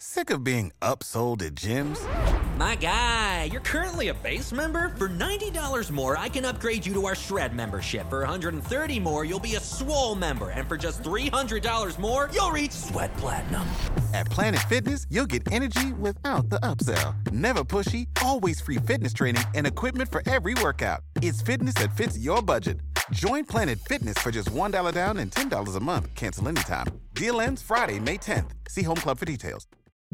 Sick of being upsold at gyms? My guy, you're currently a base member? For $90 more, I can upgrade you to our Shred membership. For $130 more, you'll be a Swole member. And for just $300 more, you'll reach Sweat Platinum. At Planet Fitness, you'll get energy without the upsell. Never pushy, always free fitness training and equipment for every workout. It's fitness that fits your budget. Join Planet Fitness for just $1 down and $10 a month. Cancel anytime. Deal ends Friday, May 10th. See Home Club for details.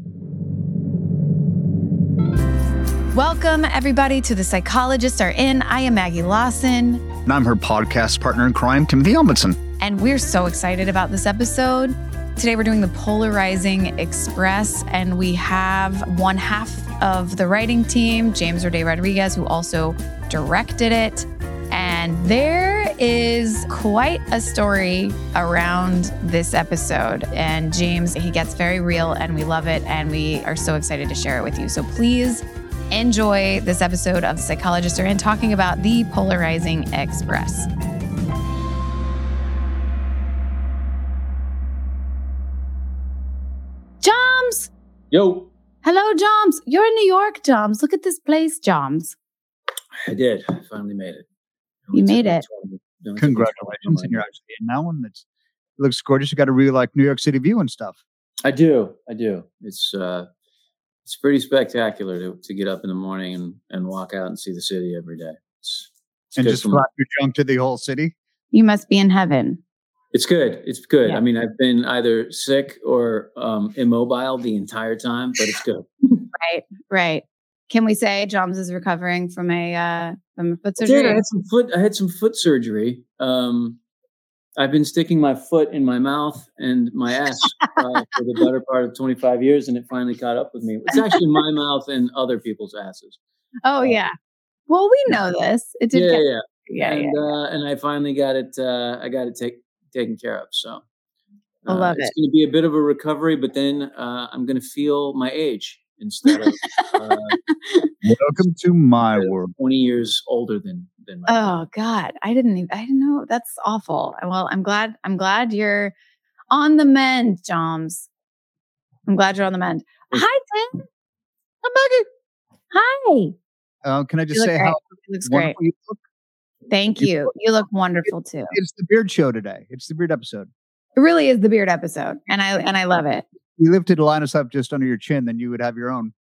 Welcome, everybody, to The Psychologists Are In. I am Maggie Lawson. And I'm her podcast partner in crime, Timothy Ombudsman. And we're so excited about this episode. Today, we're doing the Polarizing Express, and we have one half of the writing team, James Roday Rodriguez, who also directed it. And there is quite a story around this episode. And James, he gets very real, and we love it, and we are so excited to share it with you. So please enjoy this episode of The Psychologists Are In, talking about the Polarizing Express. Joms! Yo. Hello, Joms. You're in New York, Joms. Look at this place, Joms. I did. I finally made it. You made it. Congratulations. And you're actually in now, and it looks gorgeous. You got a really like New York City view and stuff. I do. It's pretty spectacular to get up in the morning and walk out and see the city every day. It's and just flap your junk to the whole city. You must be in heaven. It's good. It's good. Yeah. I mean, I've been either sick or immobile the entire time, but it's good. Right. Can we say Joms is recovering from a foot surgery? I had some foot surgery. I've been sticking my foot in my mouth and my ass for the better part of 25 years, and it finally caught up with me. It's actually my mouth and other people's asses. Oh, yeah. Well, we know this. It did. Yeah. And I finally got it. I got it taken care of. So I love it. It's going to be a bit of a recovery, but then I'm going to feel my age instead of. Welcome to my world. 20 years older than my. Oh God, I didn't know. That's awful. Well, I'm glad you're on the mend, Joms. I'm glad you're on the mend. Hi, Tim. Hi, Maggie. Hi. Can I just say how it looks great? You look? Thank you. You look wonderful too. It's the beard show today. It's the beard episode. It really is the beard episode, and I love it. You lifted Linus up just under your chin, then you would have your own.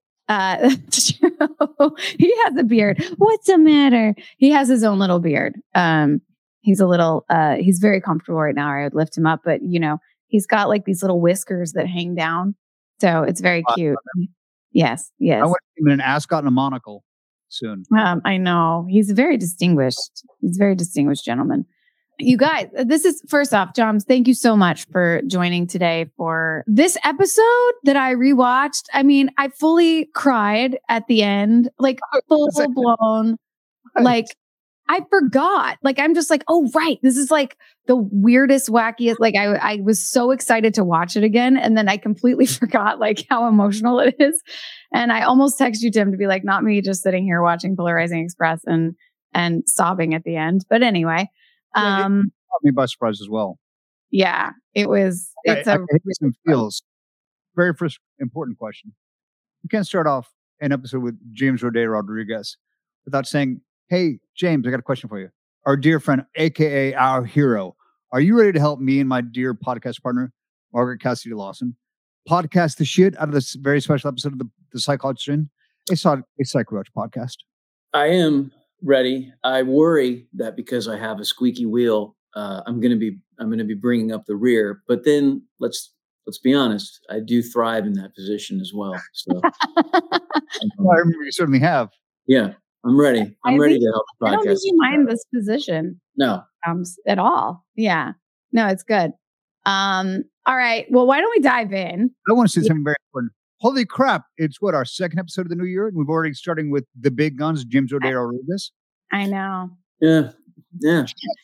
That's true. He has a beard. What's the matter? He has his own little beard. He's he's very comfortable right now. I would lift him up, but he's got like these little whiskers that hang down. So it's very cute. Yes. I want him in an ascot and a monocle soon. I know. He's a very distinguished gentleman. You guys, this is first off, Joms, thank you so much for joining today for this episode that I rewatched. I mean, I fully cried at the end, like full blown. Like I forgot. Like I'm just like, oh right, this is like the weirdest, wackiest. Like I was so excited to watch it again, and then I completely forgot like how emotional it is. And I almost texted you, Tim, to be like, not me, just sitting here watching Polarizing Express and sobbing at the end. But anyway. Caught me by surprise as well. Yeah, it was. It's feels. Very first important question. You can't start off an episode with James Roday Rodriguez without saying, "Hey, James, I got a question for you. Our dear friend, aka our hero, are you ready to help me and my dear podcast partner, Margaret Cassidy Lawson, podcast the shit out of this very special episode of the Psychologist In, a Psych Roach podcast?" I am ready. I worry that because I have a squeaky wheel, I'm going to be bringing up the rear. But then let's be honest, I do thrive in that position as well. So I remember you certainly have. Yeah, I'm ready. I'm ready to help the podcast. I don't think you mind this position. No, at all. Yeah, no, it's good. All right. Well, why don't we dive in? I want to say something very important. Holy crap. It's our second episode of the new year. And we've already starting with the big guns, James Roday Rodriguez. I know. Yeah. You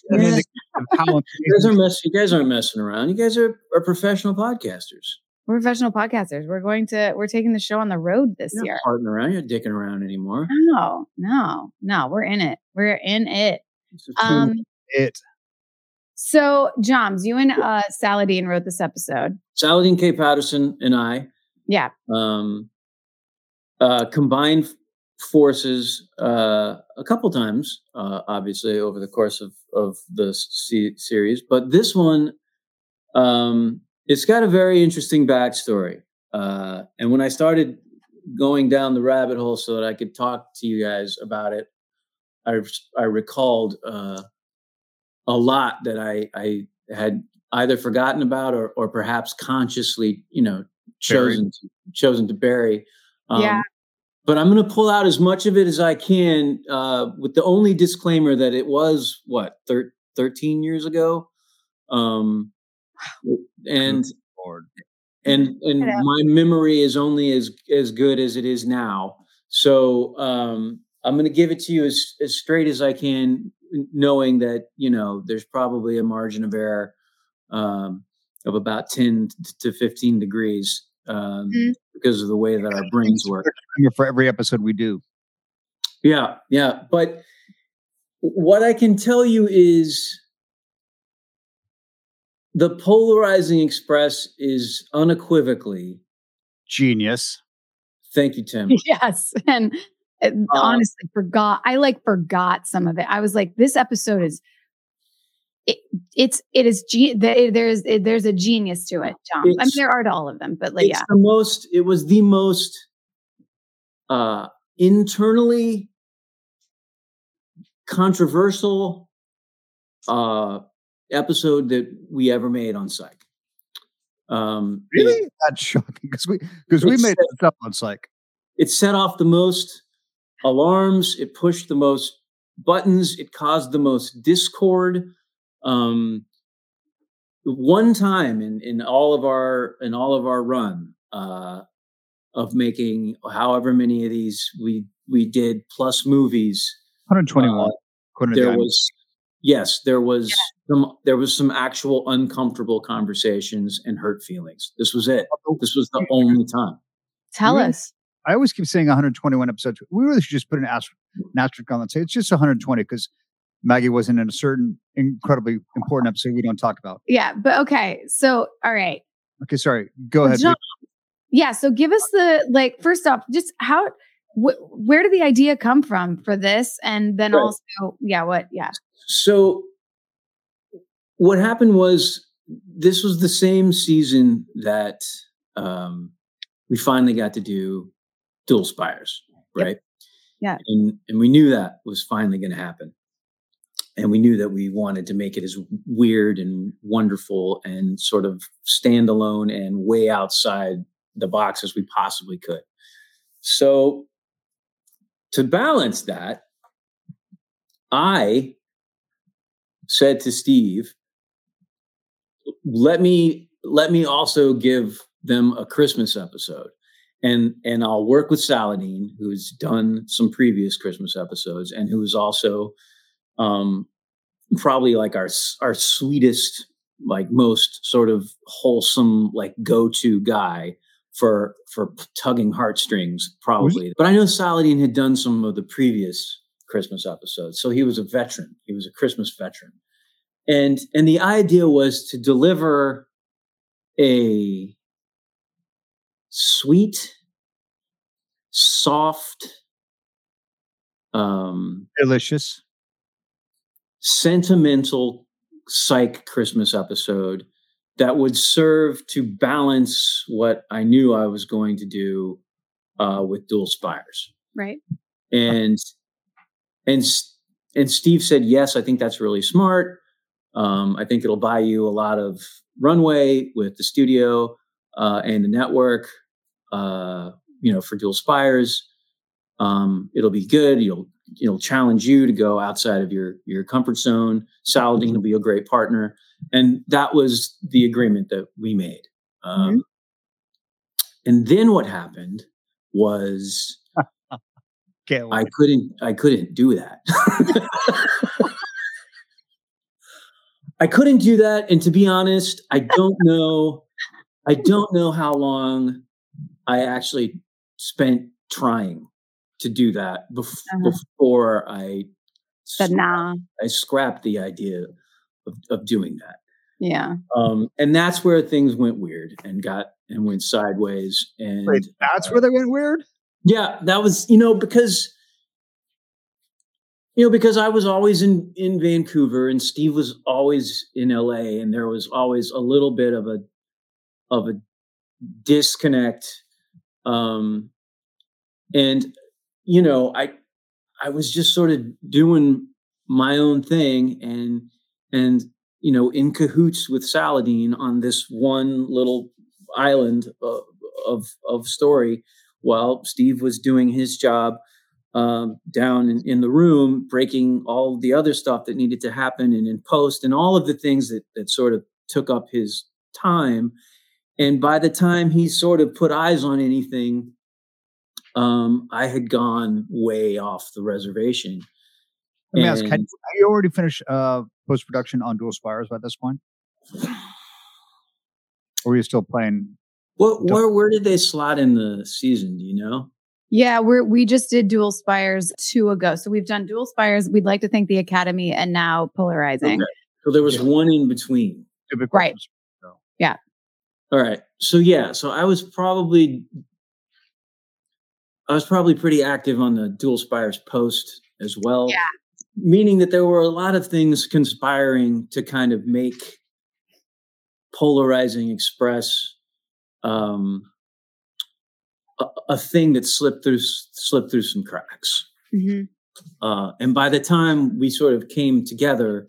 guys aren't messing around. You guys are professional podcasters. We're professional podcasters. We're taking the show on the road this year. You're not farting around. You're not dicking around anymore. No. We're in it. So, Joms, you and Saladin wrote this episode. Saladin K. Patterson and I Yeah. Combined forces a couple times, obviously, over the course of the series. But this one, it's got a very interesting backstory. And when I started going down the rabbit hole so that I could talk to you guys about it, I recalled a lot that I had either forgotten about or perhaps consciously, chosen to bury. Yeah. But I'm going to pull out as much of it as I can, with the only disclaimer that it was 13 years ago, and my memory is only as good as it is now. So I'm going to give it to you as straight as I can, knowing that there's probably a margin of error of about 10 to 15 degrees. Because of the way that our brains work. For every episode we do. Yeah. But what I can tell you is the Polarizing Express is unequivocally genius. Thank you, Tim. Yes. And honestly, forgot some of it. I was like, this episode is, there's a genius to it, John. I mean, there are to all of them, but it was the most internally controversial episode that we ever made on Psych. Really? That's shocking because we made stuff on Psych. It set off the most alarms. It pushed the most buttons. It caused the most discord. One time in all of our run of making however many of these we did plus movies, 121. There was some actual uncomfortable conversations and hurt feelings. This was it. This was the only time. Tell us. I always keep saying 121 episodes. We really should just put an asterisk on and say it's just 120 because Maggie wasn't in a certain incredibly important episode we don't talk about. Yeah, but okay. So, all right. Okay, sorry. Go ahead. John, yeah, so give us first off, just where did the idea come from for this? And then also, what? Yeah. So what happened was this was the same season that we finally got to do Dual Spires, right? Yep. Yeah. And we knew that was finally going to happen. And we knew that we wanted to make it as weird and wonderful and sort of standalone and way outside the box as we possibly could. So to balance that, I said to Steve, let me also give them a Christmas episode. And I'll work with Saladin, who's done some previous Christmas episodes and who is also probably like our sweetest, like most sort of wholesome, like go-to guy for tugging heartstrings, probably. But I know Saladin had done some of the previous Christmas episodes, so he was a veteran. He was a Christmas veteran, and the idea was to deliver a sweet, soft, delicious, sentimental Psych Christmas episode that would serve to balance what I knew I was going to do with Dual Spires. Right. And Steve said, yes, I think that's really smart. I think it'll buy you a lot of runway with the studio and the network, for Dual Spires. It'll be good. It'll challenge you to go outside of your comfort zone. Saladin will be a great partner. And that was the agreement that we made. And then what happened was I couldn't do that. I couldn't do that. And to be honest, I don't know how long I actually spent trying to do that before I said nah. I scrapped the idea of doing that. Yeah. And that's where things went weird and went sideways. And Wait, that's where they went weird? Yeah, that was, because I was always in Vancouver and Steve was always in LA, and there was always a little bit of a disconnect. And I was just sort of doing my own thing and in cahoots with Saladin on this one little island of story, while Steve was doing his job down in the room, breaking all the other stuff that needed to happen and in post and all of the things that sort of took up his time. And by the time he sort of put eyes on anything, I had gone way off the reservation. Let me ask, had you already finished post-production on Dual Spires by this point? Or were you still playing? Where did they slot in the season? Do you know? Yeah, we just did Dual Spires 2 ago. So we've done Dual Spires. We'd like to thank the Academy, and now Polarizing. Okay. So there was one in between. Right. Yeah. All right. So I was probably pretty active on the Dual Spires post as well. Yeah. Meaning that there were a lot of things conspiring to kind of make Polarizing Express a thing that slipped through some cracks. Mm-hmm. And by the time we sort of came together,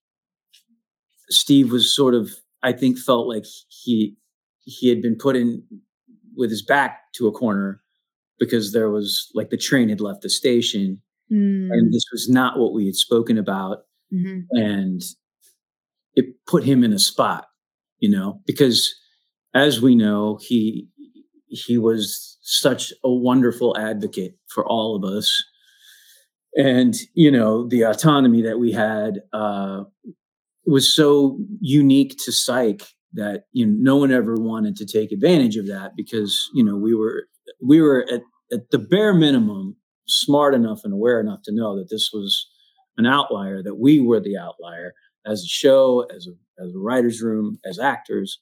Steve was sort of, I think, felt like he had been put in with his back to a corner because there was like the train had left the station. And this was not what we had spoken about. Mm-hmm. And it put him in a spot, because as we know, he was such a wonderful advocate for all of us. And, the autonomy that we had was so unique to Psych that, no one ever wanted to take advantage of that because, we were at the bare minimum smart enough and aware enough to know that this was an outlier, that we were the outlier as a show, as a writer's room, as actors.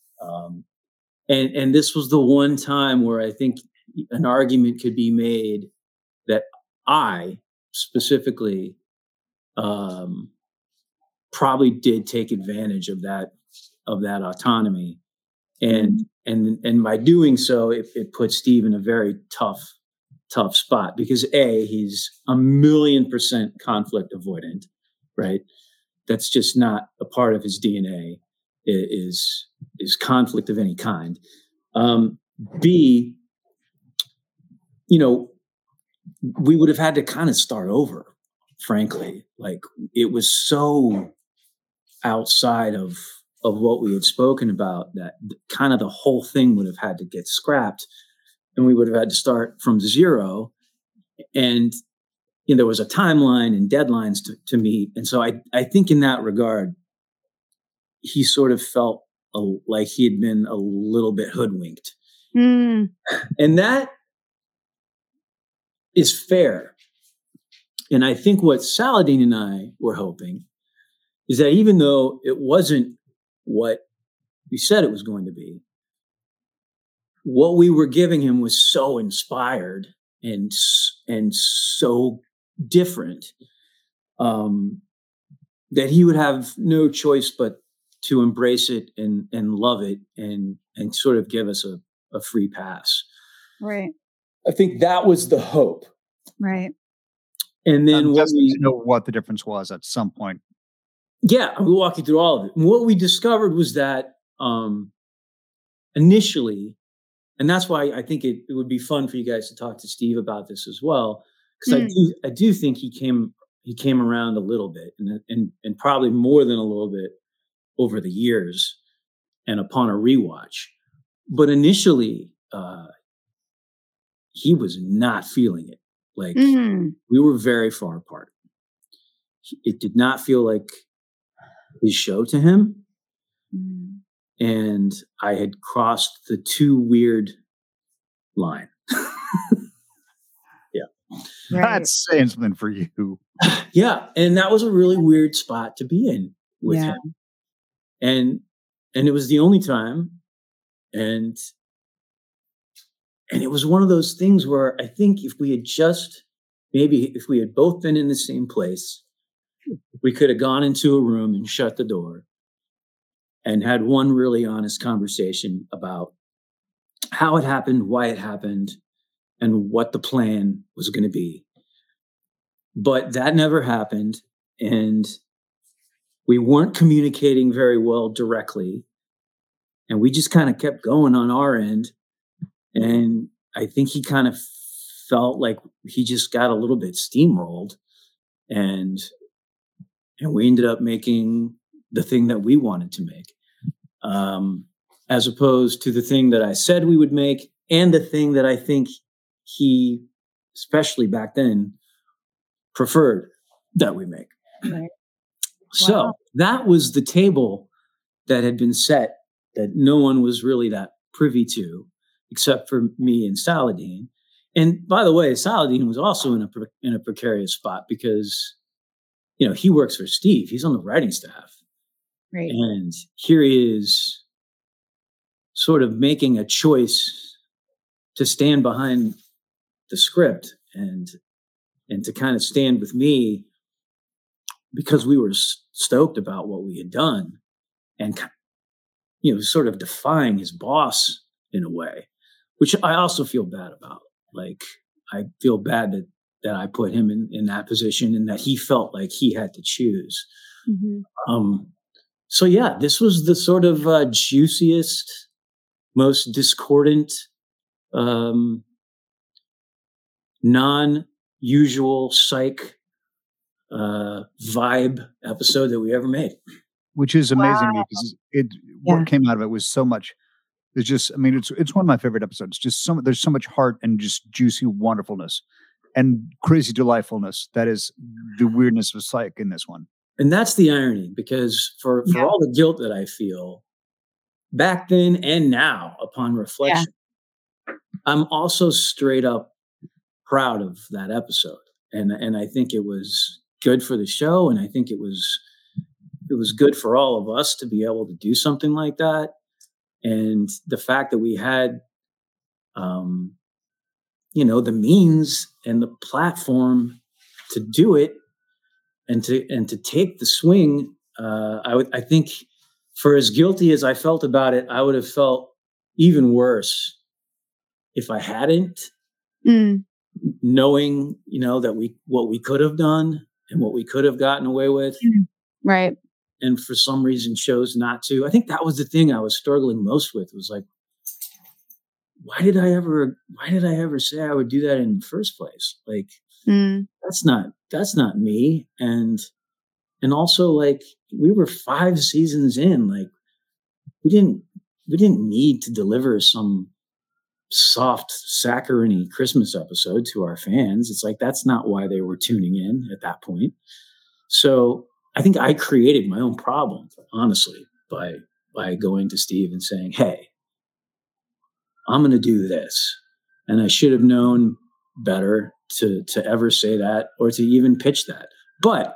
And this was the one time where I think an argument could be made that I specifically probably did take advantage of that autonomy. And by doing so, it put Steve in a very tough spot because he's 1,000,000% conflict avoidant, right? That's just not a part of his DNA. Is conflict of any kind. B, we would have had to kind of start over, frankly. Like it was so outside of what we had spoken about that kind of the whole thing would have had to get scrapped. And we would have had to start from zero. And there was a timeline and deadlines to meet. And so I think in that regard, he sort of felt like he had been a little bit hoodwinked. And that is fair. And I think what Saladin and I were hoping is that even though it wasn't what we said it was going to be, what we were giving him was so inspired and so different that he would have no choice but to embrace it and love it and sort of give us a free pass. Right. I think that was the hope. Right. And then know what the difference was at some point. Yeah, we'll walk you through all of it. And what we discovered was that initially, and that's why I think it would be fun for you guys to talk to Steve about this as well, because I do think he came around a little bit and probably more than a little bit over the years and upon a rewatch. But initially, he was not feeling it. Like we were very far apart. It did not feel like his show to him. And I had crossed the too weird line. Yeah. Right. That's saying something for you. Yeah. And that was a really weird spot to be in with him. And it was the only time. And it was one of those things where I think if we had both been in the same place, we could have gone into a room and shut the door and had one really honest conversation about how it happened, why it happened, and what the plan was going to be. But that never happened. And we weren't communicating very well directly. And we just kind of kept going on our end. And I think he kind of felt like he just got a little bit steamrolled. And we ended up making the thing that we wanted to make, as opposed to the thing that I said we would make and the thing that I think he, especially back then, preferred that we make. Right. So Wow. that was the table that had been set that no one was really that privy to, except for me and Saladin. And by the way, Saladin was also in a precarious spot because, he works for Steve. He's on the writing staff. Right. And here he is sort of making a choice to stand behind the script and to kind of stand with me because we were stoked about what we had done and, sort of defying his boss in a way, which I also feel bad about. Like, I feel bad that I put him in that position and that he felt like he had to choose. Mm-hmm. So yeah, this was the sort of juiciest, most discordant, non-usual psych vibe episode that we ever made. Which is amazing Wow. because what came out of it was so much. It's just, it's one of my favorite episodes. Just there's so much heart and just juicy wonderfulness and crazy delightfulness. That is the weirdness of psych in this one. And that's the irony, because for all the guilt that I feel back then and now upon reflection, I'm also straight up proud of that episode. And I think it was good for the show. And I think it was good for all of us to be able to do something like that. And the fact that we had, the means and the platform to do it and to take the swing, I think for as guilty as I felt about it, I would have felt even worse if I hadn't, knowing, that what we could have done and what we could have gotten away with. Right. And for some reason chose not to. I think that was the thing I was struggling most with, was like, why did I ever say I would do that in the first place? Like, that's not me. And also, like, we were 5 seasons in, like, we didn't need to deliver some soft saccharine Christmas episode to our fans. It's like, that's not why they were tuning in at that point. So I think I created my own problem, honestly, by going to Steve and saying, hey, I'm going to do this. And I should have known better to ever say that or to even pitch that. But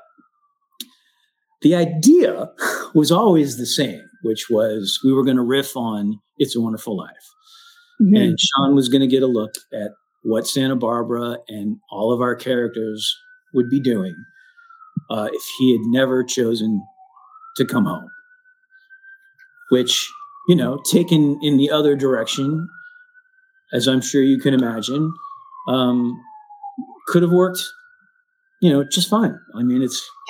the idea was always the same, which was we were going to riff on It's a Wonderful Life. Mm-hmm. And Sean was going to get a look at what Santa Barbara and all of our characters would be doing if he had never chosen to come home. Which, taken in the other direction, as I'm sure you can imagine, could have worked, just fine. I mean,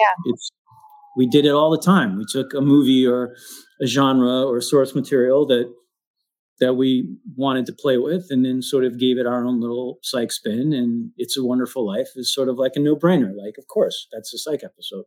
we did it all the time. We took a movie or a genre or source material that we wanted to play with and then sort of gave it our own little psych spin. And It's a Wonderful Life is sort of like a no-brainer. Like, of course, that's a psych episode.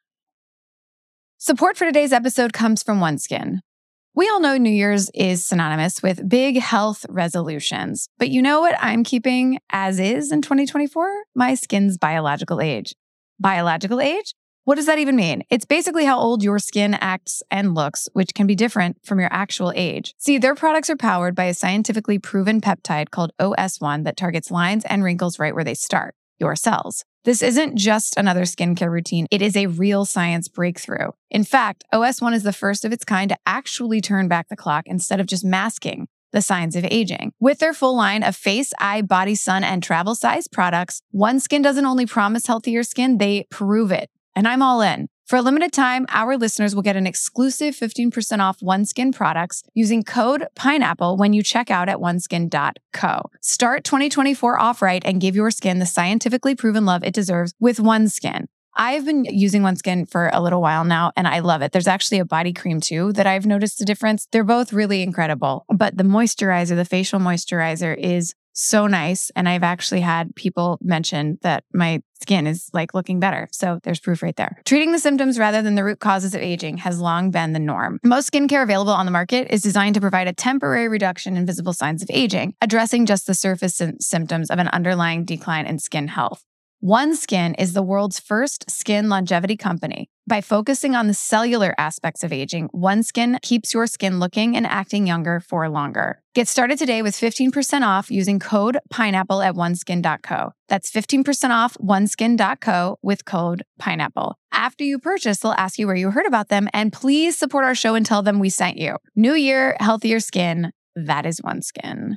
Support for today's episode comes from OneSkin. We all know New Year's is synonymous with big health resolutions. But you know what I'm keeping as is in 2024? My skin's biological age. Biological age? What does that even mean? It's basically how old your skin acts and looks, which can be different from your actual age. See, their products are powered by a scientifically proven peptide called OS1 that targets lines and wrinkles right where they start, your cells. This isn't just another skincare routine. It is a real science breakthrough. In fact, OS1 is the first of its kind to actually turn back the clock instead of just masking the signs of aging. With their full line of face, eye, body, sun, and travel size products, OneSkin doesn't only promise healthier skin, they prove it. And I'm all in. For a limited time, our listeners will get an exclusive 15% off OneSkin products using code PINEAPPLE when you check out at oneskin.co. Start 2024 off right and give your skin the scientifically proven love it deserves with OneSkin. I've been using OneSkin for a little while now, and I love it. There's actually a body cream too that I've noticed a difference. They're both really incredible, but the moisturizer, the facial moisturizer, is so nice. And I've actually had people mention that my skin is like looking better. So there's proof right there. Treating the symptoms rather than the root causes of aging has long been the norm. Most skincare available on the market is designed to provide a temporary reduction in visible signs of aging, addressing just the surface symptoms of an underlying decline in skin health. OneSkin is the world's first skin longevity company. By focusing on the cellular aspects of aging, OneSkin keeps your skin looking and acting younger for longer. Get started today with 15% off using code PINEAPPLE at oneskin.co. That's 15% off oneskin.co with code PINEAPPLE. After you purchase, they'll ask you where you heard about them, and please support our show and tell them we sent you. New year, healthier skin. That is OneSkin.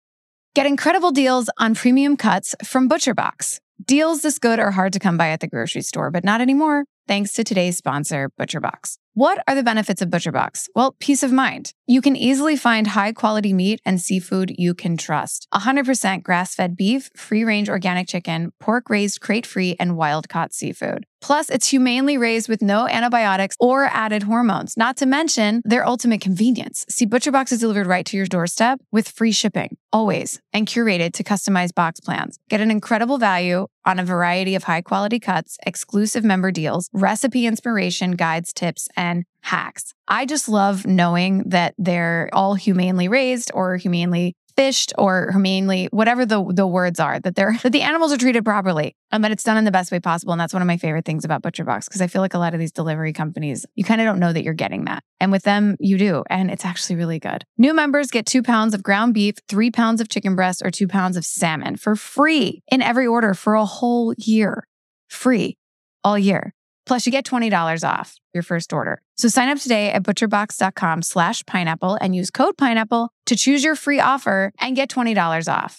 Get incredible deals on premium cuts from ButcherBox. Deals this good are hard to come by at the grocery store, but not anymore, thanks to today's sponsor, ButcherBox. What are the benefits of ButcherBox? Well, peace of mind. You can easily find high-quality meat and seafood you can trust. 100% grass-fed beef, free-range organic chicken, pork-raised crate-free, and wild-caught seafood. Plus, it's humanely raised with no antibiotics or added hormones, not to mention their ultimate convenience. See, ButcherBox is delivered right to your doorstep with free shipping, always, and curated to customized box plans. Get an incredible value on a variety of high-quality cuts, exclusive member deals, recipe inspiration, guides, tips, and hacks. I just love knowing that they're all humanely raised or humanely fished or humanely, whatever the words are, that the animals are treated properly and that it's done in the best way possible. And that's one of my favorite things about ButcherBox, because I feel like a lot of these delivery companies, you kind of don't know that you're getting that. And with them, you do. And it's actually really good. New members get 2 pounds of ground beef, 3 pounds of chicken breast, or 2 pounds of salmon for free in every order for a whole year. Free all year. Plus, you get $20 off your first order. So sign up today at butcherbox.com/pineapple and use code pineapple to choose your free offer and get $20 off.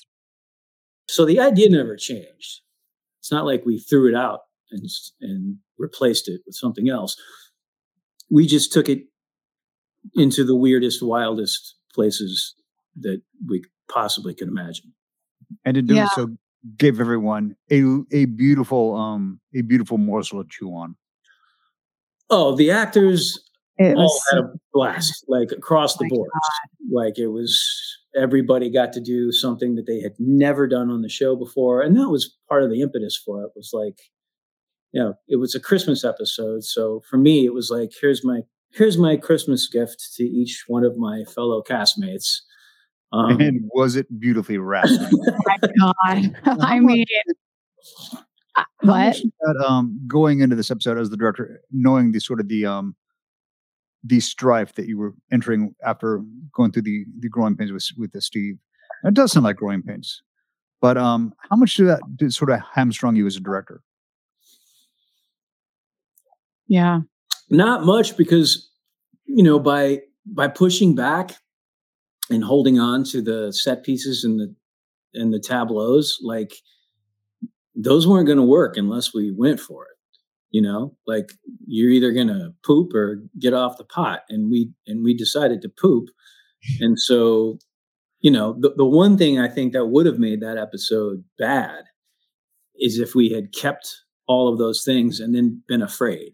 So the idea never changed. It's not like we threw it out and replaced it with something else. We just took it into the weirdest, wildest places that we possibly could imagine. And to do so, gave everyone a beautiful morsel to chew on. Oh, the actors all had a blast, like across the board. Like it was, everybody got to do something that they had never done on the show before. And that was part of the impetus for it. Was like, it was a Christmas episode. So for me, it was like, here's my Christmas gift to each one of my fellow castmates. And was it beautifully wrapped? Oh my God. I mean, what? Going into this episode as the director, knowing the sort of the strife that you were entering after going through the growing pains with Steve. And it does sound like growing pains, but how much did sort of hamstrung you as a director? Yeah, not much, because by pushing back and holding on to the set pieces and the tableaus, like those weren't going to work unless we went for it. Like you're either going to poop or get off the pot. And we decided to poop. And so, the one thing I think that would have made that episode bad is if we had kept all of those things and then been afraid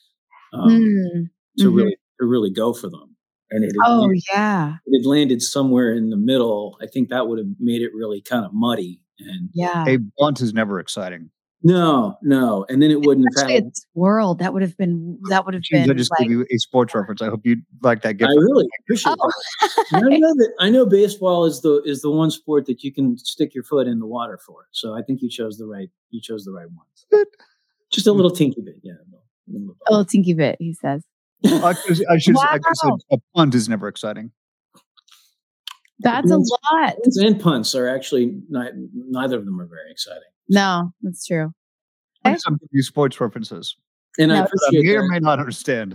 to really go for them. And it had landed somewhere in the middle. I think that would have made it really kind of muddy. And a blunt is never exciting. No. And then it wouldn't have had this world. That would have been. I just gave you a sports reference. I hope you like that gift. I really appreciate that. I know baseball is the one sport that you can stick your foot in the water for. So I think you chose the right one. Just a little tinky bit, A little tinky bit, he says. I should say a punt is never exciting. That's a lot. And punts are actually neither of them are very exciting. No, that's true. Some of these sports references. And I No, I appreciate may or that. may not understand.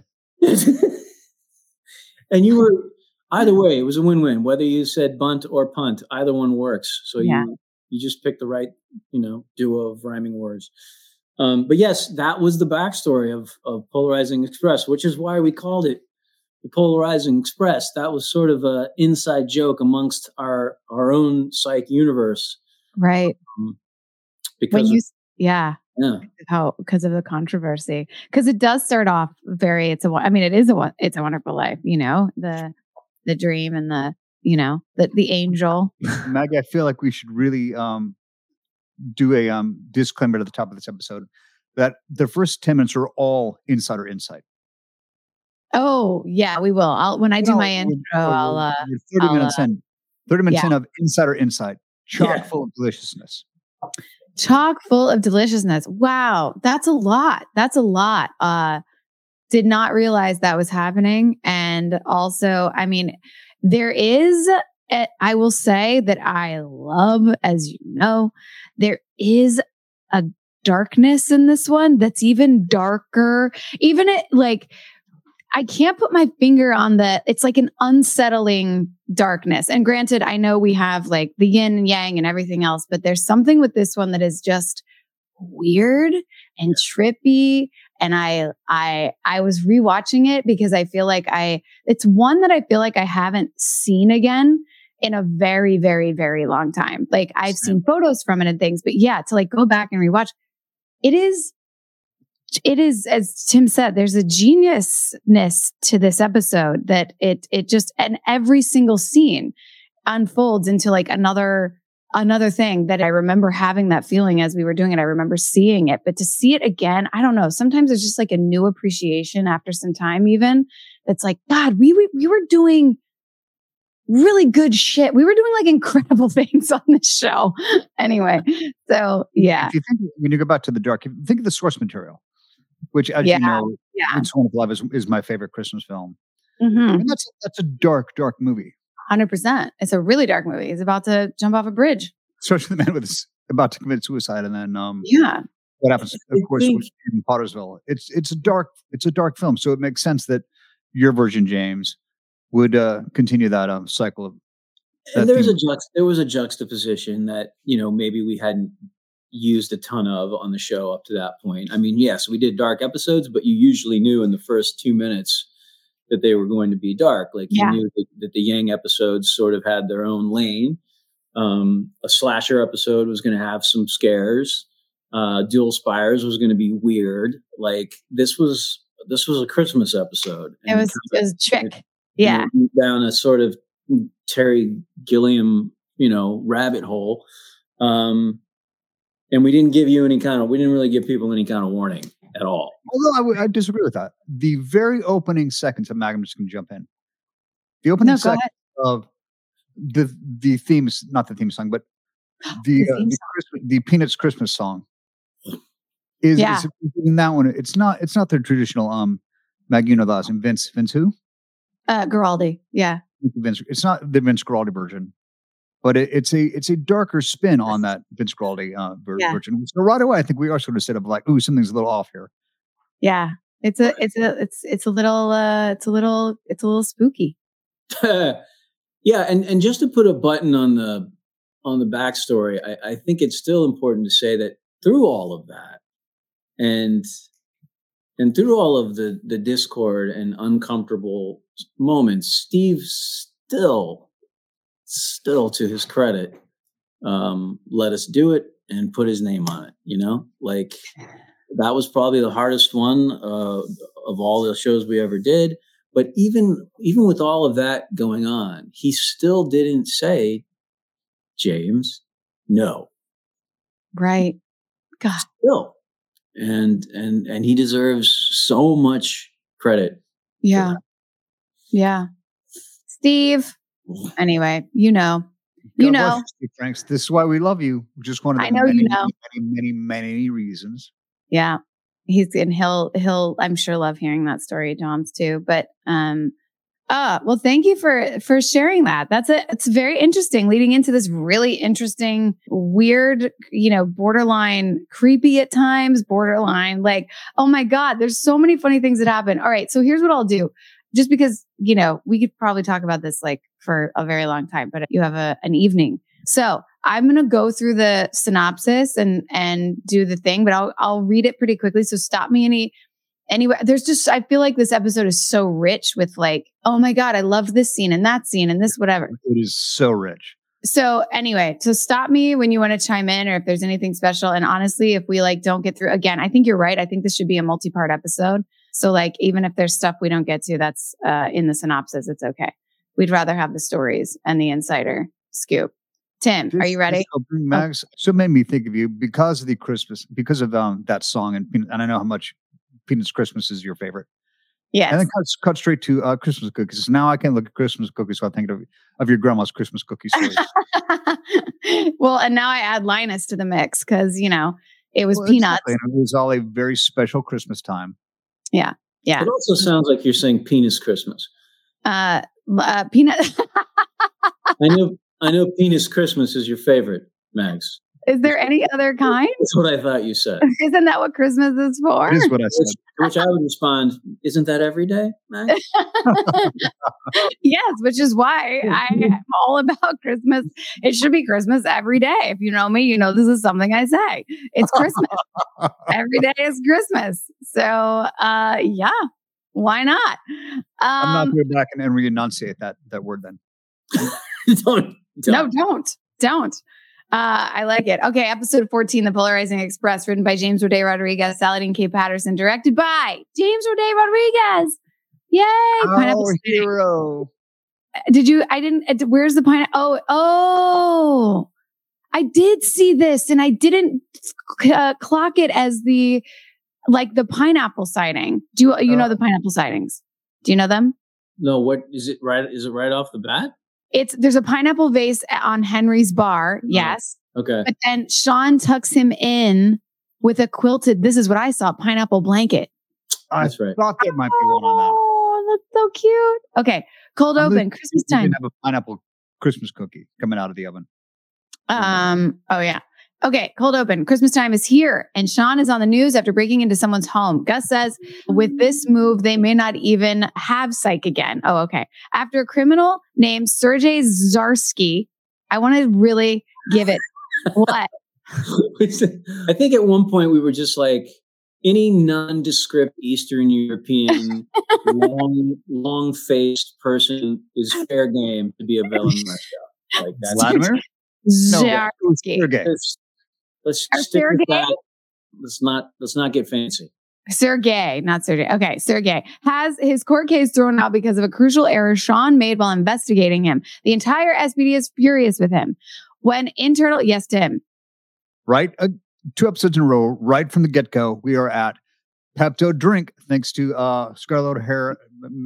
And you were either way, it was a win-win. Whether you said bunt or punt, either one works. So Yeah. you just picked the right, duo of rhyming words. But yes, that was the backstory of Polarizing Express, which is why we called it the Polarizing Express. That was sort of an inside joke amongst our own psych universe. Right. Because yeah. yeah. Because of the controversy. Because it does start off very, it's a Wonderful Life, the dream and the angel. Maggie, I feel like we should really do a disclaimer at the top of this episode that the first 10 minutes are all insider insight. Oh yeah, we will. When I do my intro, I'll 30 minutes in. 30 minutes yeah. in of insider insight, chock full of deliciousness. Chock full of deliciousness. Wow, that's a lot. Did not realize that was happening. And also, I mean, there is, I will say that I love, as you know, there is a darkness in this one that's even darker. Even I can't put my finger on it's like an unsettling darkness. And granted, I know we have like the yin and yang and everything else, but there's something with this one that is just weird and trippy. And I was rewatching it because I feel like it's one that I feel like I haven't seen again in a very, very, very long time. Like I've seen photos from it and things, but yeah, to like go back and rewatch, it is, as Tim said, there's a geniusness to this episode that it just, and every single scene unfolds into like another thing that I remember having that feeling as we were doing it. I remember seeing it, but to see it again, I don't know. Sometimes it's just like a new appreciation after some time, even that's like, God, we were doing really good shit. We were doing like incredible things on this show. Anyway, so yeah. If you think, when you go back to the dark, think of the source material, which, as you know, It's Wonderful Life is my favorite Christmas film. Mm-hmm. And that's a dark, dark movie. 100%. It's a really dark movie. He's about to jump off a bridge. Especially the man about to commit suicide, and then what happens? Of course, in Pottersville. It's a dark film, so it makes sense that your version, James, would continue that cycle of. And there was a juxtaposition that maybe we hadn't used a ton of on the show up to that point. I mean, yes, we did dark episodes, but you usually knew in the first 2 minutes that they were going to be dark. Like you knew that the Yang episodes sort of had their own lane. A slasher episode was going to have some scares. Dual Spires was going to be weird. Like this was a Christmas episode. It was a trick. Yeah. Down a sort of Terry Gilliam, rabbit hole. And we didn't really give people any kind of warning at all. Although I disagree with that. The very opening seconds of I'm just going to jump in. The opening seconds of the themes, not the theme song, but the Peanuts Christmas song is in that one. It's not the traditional Mag, you know that Vince who? Guaraldi. Yeah. Vince. It's not the Vince Guaraldi version, but it's a darker spin on that Vince Guaraldi version. So right away, I think we are sort of set up like, ooh, something's a little off here. Yeah, it's a little spooky. Yeah, and just to put a button on the backstory, I think it's still important to say that through all of that, and through all of the discord and uncomfortable moments, Steve still to his credit, let us do it and put his name on it. Like that was probably the hardest one of all the shows we ever did. But even with all of that going on, he still didn't say, James, no. Right. God. Still. And he deserves so much credit. Yeah. Yeah. Steve. Anyway, God bless you, Steve Franks. This is why we love you. Just one of the many reasons. Yeah. He'll I'm sure love hearing that story, John's too. But Well, thank you for sharing that. It's very interesting, leading into this really interesting, weird, borderline creepy at times, borderline like, oh my God, there's so many funny things that happen. All right. So here's what I'll do. Just because, we could probably talk about this like for a very long time, but you have an evening. So I'm going to go through the synopsis and do the thing, but I'll read it pretty quickly. So stop me anyway. I feel like this episode is so rich with like, oh my God, I love this scene and that scene and this, whatever. It is so rich. So anyway, so stop me when you want to chime in or if there's anything special. And honestly, if we like don't get through again, I think you're right. I think this should be a multi-part episode. So like, even if there's stuff we don't get to, that's in the synopsis, it's okay. We'd rather have the stories and the insider scoop. Tim, are you ready? Max, so it made me think of you because of that song. And I know how much Peanuts Christmas is your favorite. Yes. And then cut straight to Christmas cookies. Now I can look at Christmas cookies while thinking of your grandma's Christmas cookie stories. Well, and now I add Linus to the mix because, it was Peanuts. Exactly. And it was all a very special Christmas time. Yeah. Yeah. It also sounds like you're saying penis Christmas. Peanut. I know penis Christmas is your favorite, Max. Is there any other kind? That's what I thought you said. Isn't that what Christmas is for? It is what I said. Which I would respond, isn't that every day, Max? Yes, which is why I am all about Christmas. It should be Christmas every day. If you know me, you know this is something I say. It's Christmas. Every day is Christmas. So, yeah, why not? I'm not going back and re-enunciate that word then. Don't. No, don't. I like it. Okay, episode 14, The Polarizing Express, written by James Roday Rodriguez, Saladin K. Patterson, directed by James Roday Rodriguez. Yay! Our hero. Where's the pineapple? Oh, I did see this and I didn't clock it as the pineapple sighting. Do you know the pineapple sightings? Do you know them? No, what is it right? Is it right off the bat? There's a pineapple vase on Henry's bar. Yes. Okay. But then Sean tucks him in with a quilted, this is what I saw, pineapple blanket. That's right. I thought there might be one on that. Oh, that's so cute. Okay. Cold open, Christmas time. You can have a pineapple Christmas cookie coming out of the oven. Oh yeah. Okay, cold open. Christmas time is here, and Sean is on the news after breaking into someone's home. Gus says, with this move, they may not even have psych again. Oh, okay. After a criminal named Sergei Zarsky, I want to really give it what? I think at one point we were just like, any nondescript Eastern European, long-faced person is fair game to be a villain myself. Like that's Vladimir? Zarsky. Let's stick with that. Let's not get fancy. Sergey, not Sergey. Okay, Sergey has his court case thrown out because of a crucial error Sean made while investigating him. The entire SPD is furious with him. Yes, Tim. Right? 2 episodes in a row, right from the get-go, we are at Pepto Drink, thanks to Scarlett O'Hara.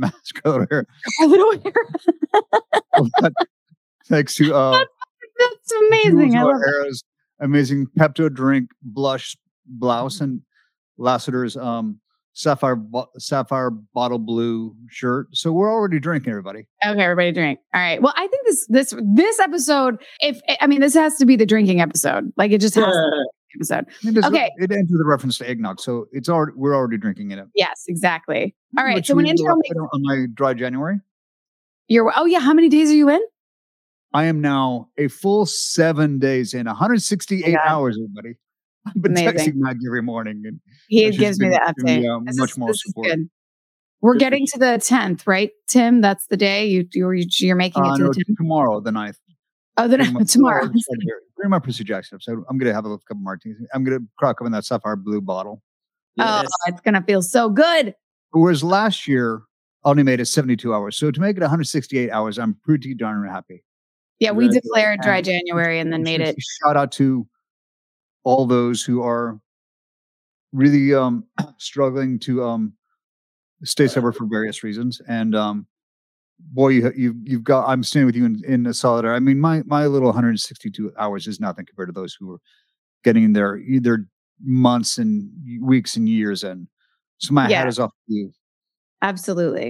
Thanks to that's amazing. Jules O'Hara's amazing Pepto Drink blush blouse and Lassiter's sapphire bottle blue shirt. So we're already drinking, everybody. Okay, everybody drink. All right. Well, I think this episode, this has to be the drinking episode. Like it just has to be the episode. Okay. It ends with a reference to eggnog, so we're already drinking it. Yes, exactly. All right. Which so when intro on my dry January. How many days are you in? I am now a full 7 days in, 168 hours, everybody. I've been texting Maggie every morning. And he gives me the update. Much more support. We're getting to the 10th, right, Tim? That's the day you're making it to the 10th? Tomorrow, the 9th. Oh, tomorrow. During my Percy Jackson episode, I'm going to have a couple martinis. I'm going to crack open that sapphire blue bottle. Yes. Oh, it's going to feel so good. Whereas last year, I only made it 72 hours. So to make it 168 hours, I'm pretty darn happy. Yeah, we declared dry January and then made it. Shout out to all those who are really struggling to stay sober for various reasons. And boy, you've got. I'm standing with you in solidarity. I mean, my little 162 hours is nothing compared to those who are getting there either months and weeks and years in. So my hat is off to you. Absolutely.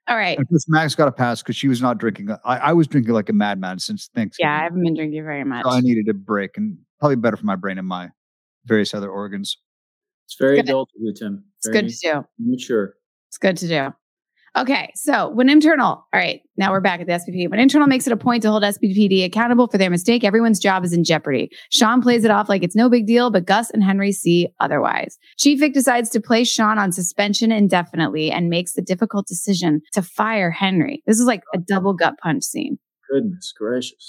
All right. And plus, Max got a pass because she was not drinking. I was drinking like a madman since Thanksgiving. Yeah, I haven't been drinking very much. So I needed a break, and probably better for my brain and my various other organs. It's very Good. adult of you, Tim. It's Very good to do. mature. It's good to do. Okay, so when internal, all right, now we're back at the SPPD. When internal makes it a point to hold SPPD accountable for their mistake, everyone's job is in jeopardy. Sean plays it off like it's no big deal, but Gus and Henry see otherwise. Chief Vic decides to place Sean on suspension indefinitely and makes the difficult decision to fire Henry. This is like a double gut punch scene. Goodness gracious.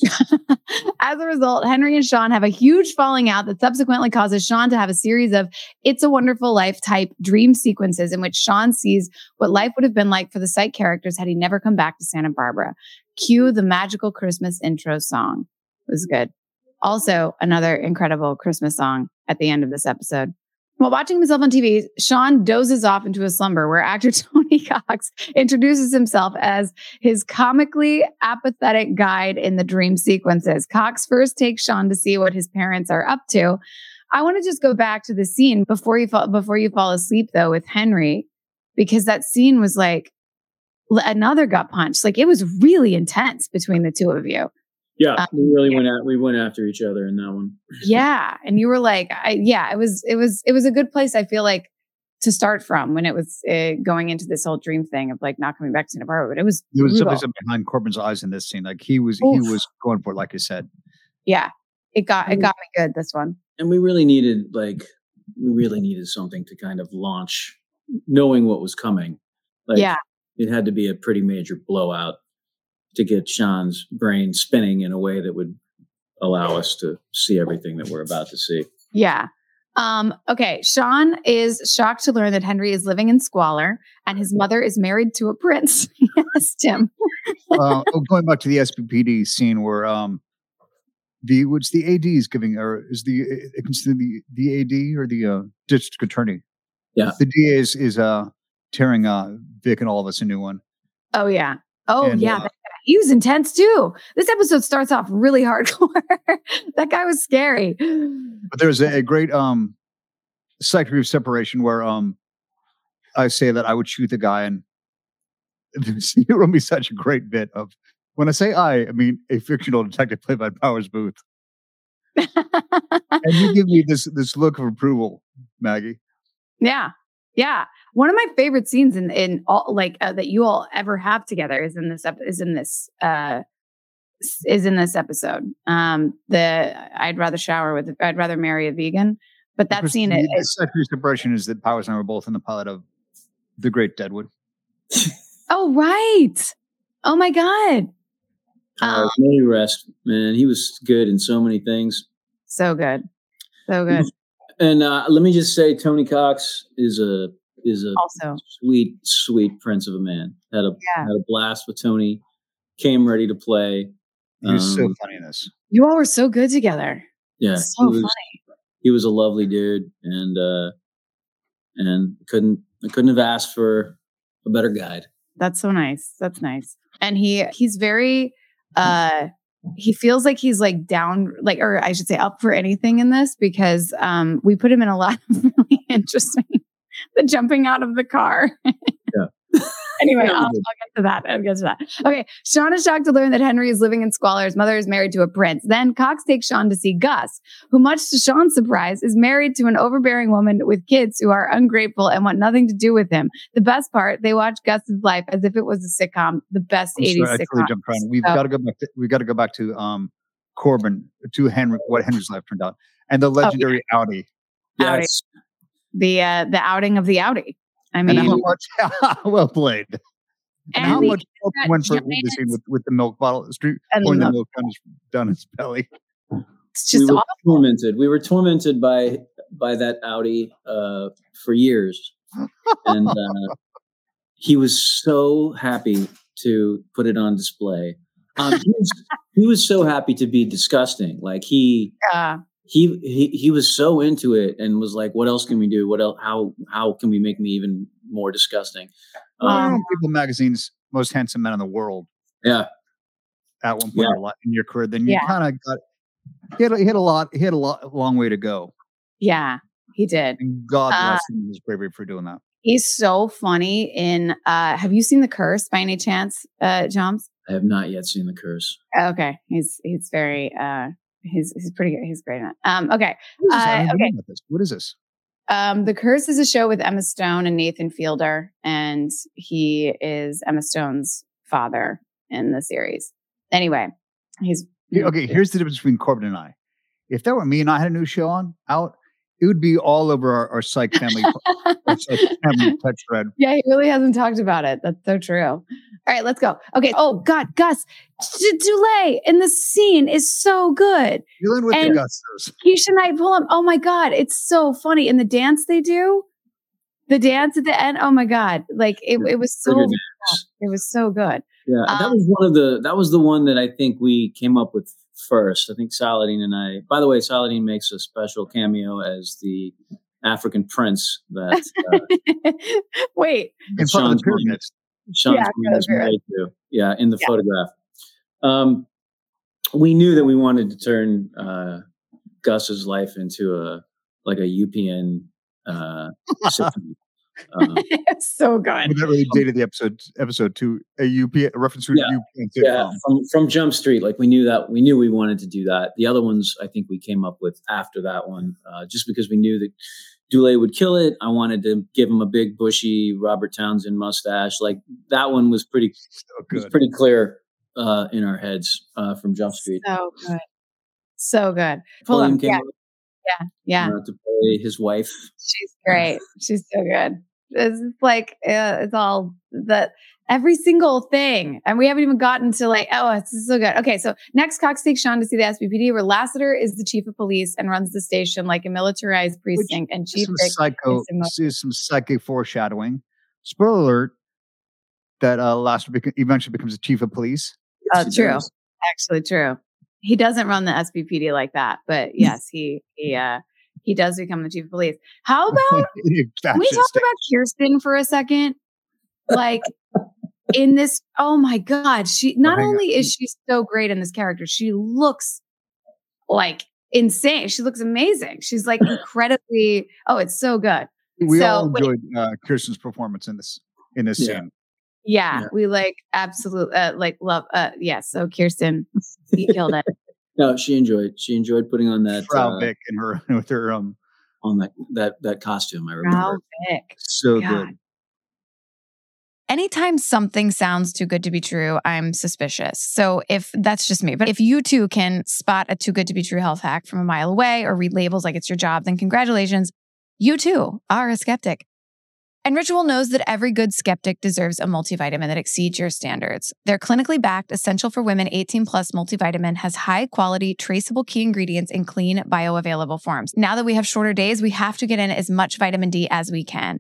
As a result, Henry and Sean have a huge falling out that subsequently causes Sean to have a series of It's a Wonderful Life type dream sequences in which Sean sees what life would have been like for the Psych characters had he never come back to Santa Barbara. Cue the magical Christmas intro song. It was good. Also, another incredible Christmas song at the end of this episode. While watching himself on TV, Sean dozes off into a slumber where actor Tony Cox introduces himself as his comically apathetic guide in the dream sequences. Cox first takes Sean to see what his parents are up to. I want to just go back to the scene before you fall asleep, though, with Henry, because that scene was like another gut punch. Like it was really intense between the two of you. Yeah, we went after each other in that one. Yeah, and you were like, it was a good place. I feel like to start from when it was going into this whole dream thing of like not coming back to Santa Barbara. But it was something behind Corbin's eyes in this scene. Like he was going for it, like you said. Yeah, it got me good, this one. And we really needed something to kind of launch, knowing what was coming. Like, yeah, it had to be a pretty major blowout to get Sean's brain spinning in a way that would allow us to see everything that we're about to see. Yeah. Okay. Sean is shocked to learn that Henry is living in squalor and his mother is married to a prince. Yes, Tim. Going back to the SPPD scene where what's the AD is giving, or is the AD or the district attorney? Yeah. The DA is tearing Vic and all of us a new one. Oh, yeah. Oh, and, yeah. He was intense too. This episode starts off really hardcore. That guy was scary. But there's a great psych review separation where I say that I would shoot the guy, and you wrote me such a great bit of, when I say I mean a fictional detective played by Powers Booth. And you give me this look of approval, Maggie. Yeah. Yeah. One of my favorite scenes in all that you all ever have together is in this episode. I'd rather marry a vegan, but that scene is separation is that Powers and I were both in the pilot of The Great Deadwood. Oh, right. Oh my God. May he rest, man. He was good in so many things. So good. So good. And let me just say, Tony Cox is a also sweet prince of a man. Had a blast with Tony. Came ready to play. He was so funny in this. You all were so good together. Yeah, so funny. He was a lovely dude, and couldn't have asked for a better guide. That's so nice. That's nice. And he's very he feels like he's like down, or I should say up for anything in this, because we put him in a lot of really interesting, the jumping out of the car. Yeah. Anyway, I'll get to that. Okay. Sean is shocked to learn that Henry is living in squalor. His mother is married to a prince. Then Cox takes Sean to see Gus, who, much to Sean's surprise, is married to an overbearing woman with kids who are ungrateful and want nothing to do with him. The best part, they watch Gus's life as if it was a sitcom, the best 80s sitcom. I totally jumped around. We've got to go back to Corbin, to Henry, what Henry's life turned out, and the legendary Audi. Yes. The outing of the Audi. I mean, and how much, well played. And how much went for the scene with the milk bottle, pouring the milk down his belly. It's just awful. Tormented. We were tormented by that Audi for years, and he was so happy to put it on display. He was so happy to be disgusting. Like he was so into it and was like, "What else can we do? What else? How can we make me even more disgusting?" People Magazine's most handsome men in the world. Yeah. At one point in your career, then you kind of got. He had a long way to go. Yeah, he did. And God bless him, his bravery for doing that. He's so funny in, have you seen The Curse by any chance, Joms? I have not yet seen The Curse. Okay. He's very, he's pretty good. He's great in it. Okay. Okay. What is this? The Curse is a show with Emma Stone and Nathan Fielder, and he is Emma Stone's father in the series. Anyway, okay. Here's the difference between Corbin and I. If that were me and I had a new show out, it would be all over our Psych family, family touch thread. Yeah, he really hasn't talked about it. That's so true. All right, let's go. Okay. Oh God, Gus Dulé in the scene is so good. Dealing with the Gusters. Keisha Knight Pulliam. Oh my God, it's so funny. And the dance they do, the dance at the end. Oh my God, like it was so. It was so good. Yeah, that was the one that I think we came up with first. I think Saladin and I. By the way, Saladin makes a special cameo as the African prince that. Wait. In front of the pyramids. Sean's married to. Yeah, in the photograph. We knew that we wanted to turn Gus's life into a UPN sitcom. It's so good. That really dated the episode to a reference to a UPN sitcom. Yeah, from Jump Street. Like we knew we wanted to do that. The other ones I think we came up with after that one, just because we knew that Dulé would kill it. I wanted to give him a big bushy Robert Townsend mustache. Like that one was pretty clear in our heads from Jump Street. So good. Pulliam came up, to play his wife. She's great. She's so good. It's like it's all every single thing, and we haven't even gotten to it's so good. Okay, so next, Cox takes Sean to see the SBPD, where Lassiter is the chief of police and runs the station like a militarized precinct. And Chief some psychic foreshadowing. Spoiler alert: that Lassiter eventually becomes the chief of police. True, actually true. He doesn't run the SBPD like that, but yes, he does become the chief of police. How about can we talk about Kirsten for a second? Like in this, oh my God, she not only is she so great in this character, she looks like insane. She looks amazing. She's like incredibly. Oh, it's so good. We all enjoyed Kirsten's performance in this scene. Yeah, we absolutely love. So Kirsten, she killed it. No, she enjoyed putting on that Frau Vick and her with her on that costume. I remember. Frau Vick. So good. Anytime something sounds too good to be true, I'm suspicious. So if that's just me, but if you too can spot a too good to be true health hack from a mile away or read labels like it's your job, then congratulations. You too are a skeptic. And Ritual knows that every good skeptic deserves a multivitamin that exceeds your standards. Their clinically backed Essential for Women 18 Plus multivitamin has high quality, traceable key ingredients in clean, bioavailable forms. Now that we have shorter days, we have to get in as much vitamin D as we can.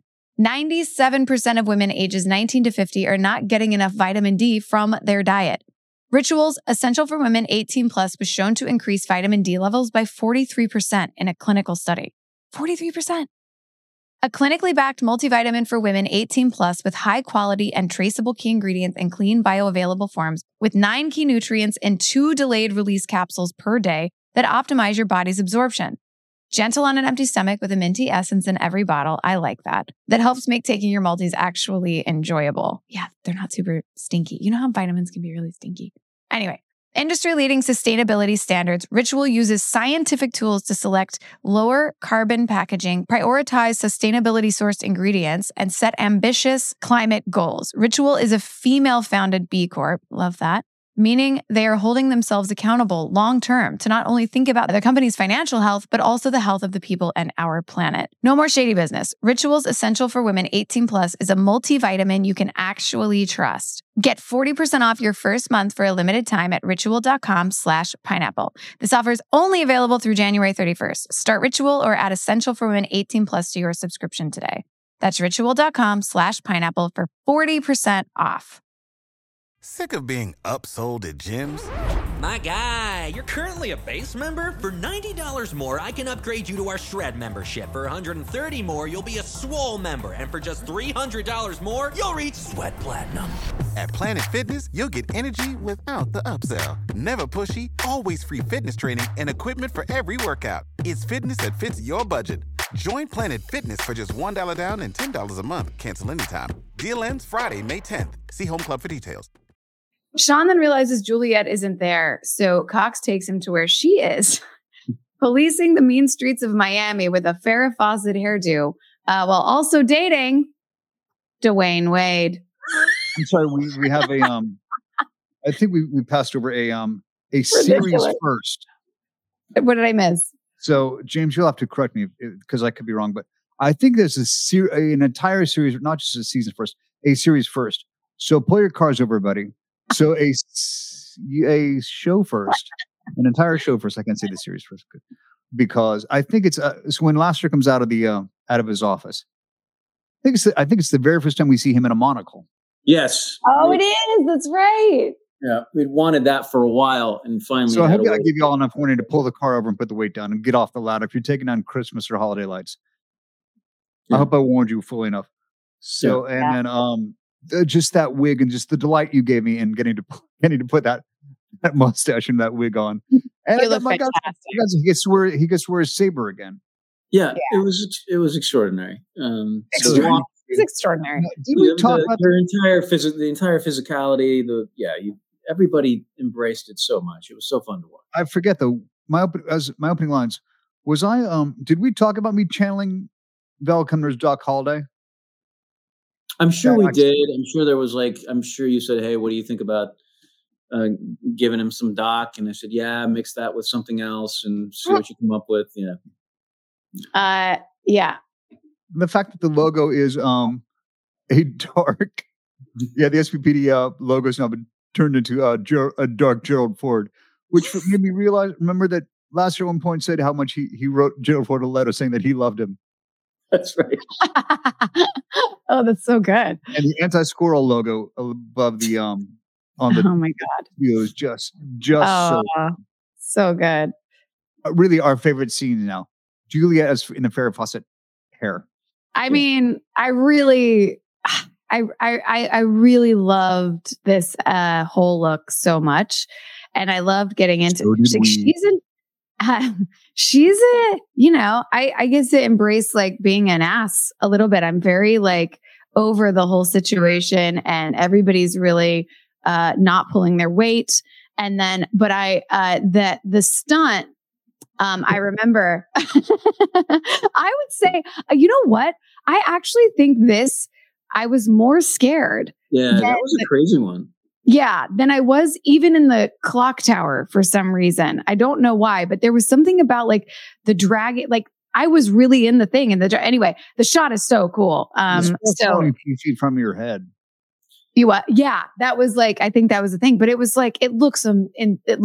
97% of women ages 19 to 50 are not getting enough vitamin D from their diet. Ritual's Essential for Women 18 Plus was shown to increase vitamin D levels by 43% in a clinical study. 43%. A clinically backed multivitamin for women 18 plus with high quality and traceable key ingredients in clean bioavailable forms with 9 key nutrients in 2 delayed release capsules per day that optimize your body's absorption. Gentle on an empty stomach with a minty essence in every bottle. I like that. That helps make taking your multis actually enjoyable. Yeah, they're not super stinky. You know how vitamins can be really stinky. Anyway. Industry-leading sustainability standards, Ritual uses scientific tools to select lower carbon packaging, prioritize sustainability-sourced ingredients, and set ambitious climate goals. Ritual is a female-founded B Corp, love that, meaning they are holding themselves accountable long-term to not only think about the company's financial health, but also the health of the people and our planet. No more shady business. Ritual's Essential for Women 18 Plus is a multivitamin you can actually trust. Get 40% off your first month for a limited time at ritual.com/pineapple. This offer is only available through January 31st. Start Ritual or add Essential for Women 18 Plus to your subscription today. That's ritual.com/pineapple for 40% off. Sick of being upsold at gyms? My guy, you're currently a base member? For $90 more, I can upgrade you to our Shred membership. For $130 more, you'll be a Swole member. And for just $300 more, you'll reach Sweat Platinum. At Planet Fitness, you'll get energy without the upsell. Never pushy, always free fitness training and equipment for every workout. It's fitness that fits your budget. Join Planet Fitness for just $1 down and $10 a month. Cancel anytime. Deal ends Friday, May 10th. See Home Club for details. Sean then realizes Juliet isn't there, so Cox takes him to where she is, policing the mean streets of Miami with a Farrah Fawcett hairdo, while also dating Dwayne Wade. I'm sorry, we have a I think we passed over a series Ridiculous. first. What did I miss? So James, you'll have to correct me because I could be wrong, but I think there's an entire series, not just a season first, a series first. So pull your cars over, buddy. So a show first, an entire show first. I can't say the series first because I think it's so when Laster comes out of his office. I think it's the very first time we see him in a monocle. Yes. Oh, it is. That's right. Yeah, we'd wanted that for a while, and finally. So I hope I give you all enough warning to pull the car over and put the weight down and get off the ladder if you're taking on Christmas or holiday lights. Yeah. I hope I warned you fully enough. So and then just that wig and just the delight you gave me in getting to put that mustache and that wig on. And you look fantastic. He gets to wear his saber again. Yeah, it was extraordinary. Extraordinary. It's extraordinary. Did we talk about the entire physicality? Everybody embraced it so much. It was so fun to watch. I forget though. My opening lines was did we talk about me channeling Val Kilmer's Doc Holliday? I'm sure we did. I'm sure there was I'm sure you said, "Hey, what do you think about giving him some Doc?" And I said, "Yeah, mix that with something else and see what you come up with." Yeah. Yeah. The fact that the logo is a dark, the SPPD logo has now been turned into a dark Gerald Ford, which made me remember that Laster at one point said how much he wrote Gerald Ford a letter saying that he loved him. That's right. Oh, that's so good. And the anti-squirrel logo above the on the oh my god, is just so good. Really, our favorite scene now. Juliet is in the Farrah Fawcett hair. I mean, I really loved this whole look so much, and I loved getting into. She's I guess it embraced being an ass a little bit. I'm very over the whole situation, and everybody's really not pulling their weight. And then, but the stunt. I remember, I would say, you know what? I actually think I was more scared. Yeah, that was a crazy one. Yeah, than I was even in the clock tower for some reason. I don't know why, but there was something about the drag. I was really in the thing. Anyway, the shot is so cool. So a few feet from your head. Yeah, that was I think that was the thing, but it was it looks so good. It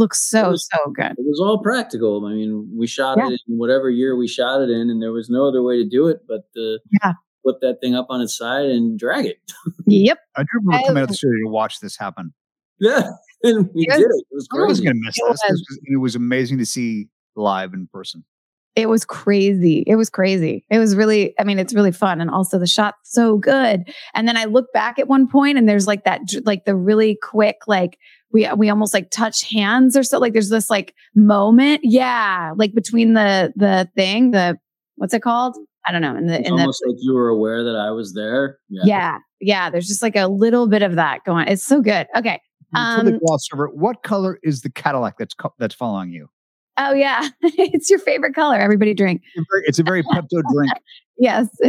was all practical. I mean, we shot it in whatever year we shot it in, and there was no other way to do it but to flip that thing up on its side and drag it. Yep. I do remember coming out of the studio to watch this happen. Yeah, and we did it. It was crazy. I was going to miss this. It was amazing to see live in person. It was crazy. It was really, it's really fun. And also the shot's so good. And then I look back at one point and there's the really quick, we almost touch hands or so. There's this moment. Yeah. Between the thing, what's it called? I don't know. It's almost like you were aware that I was there. Yeah. Yeah. There's just a little bit of that going. It's so good. Okay. For the gloss over, what color is the Cadillac that's following you? Oh, yeah. It's your favorite color. Everybody drink. It's a very Pepto drink. Yes, it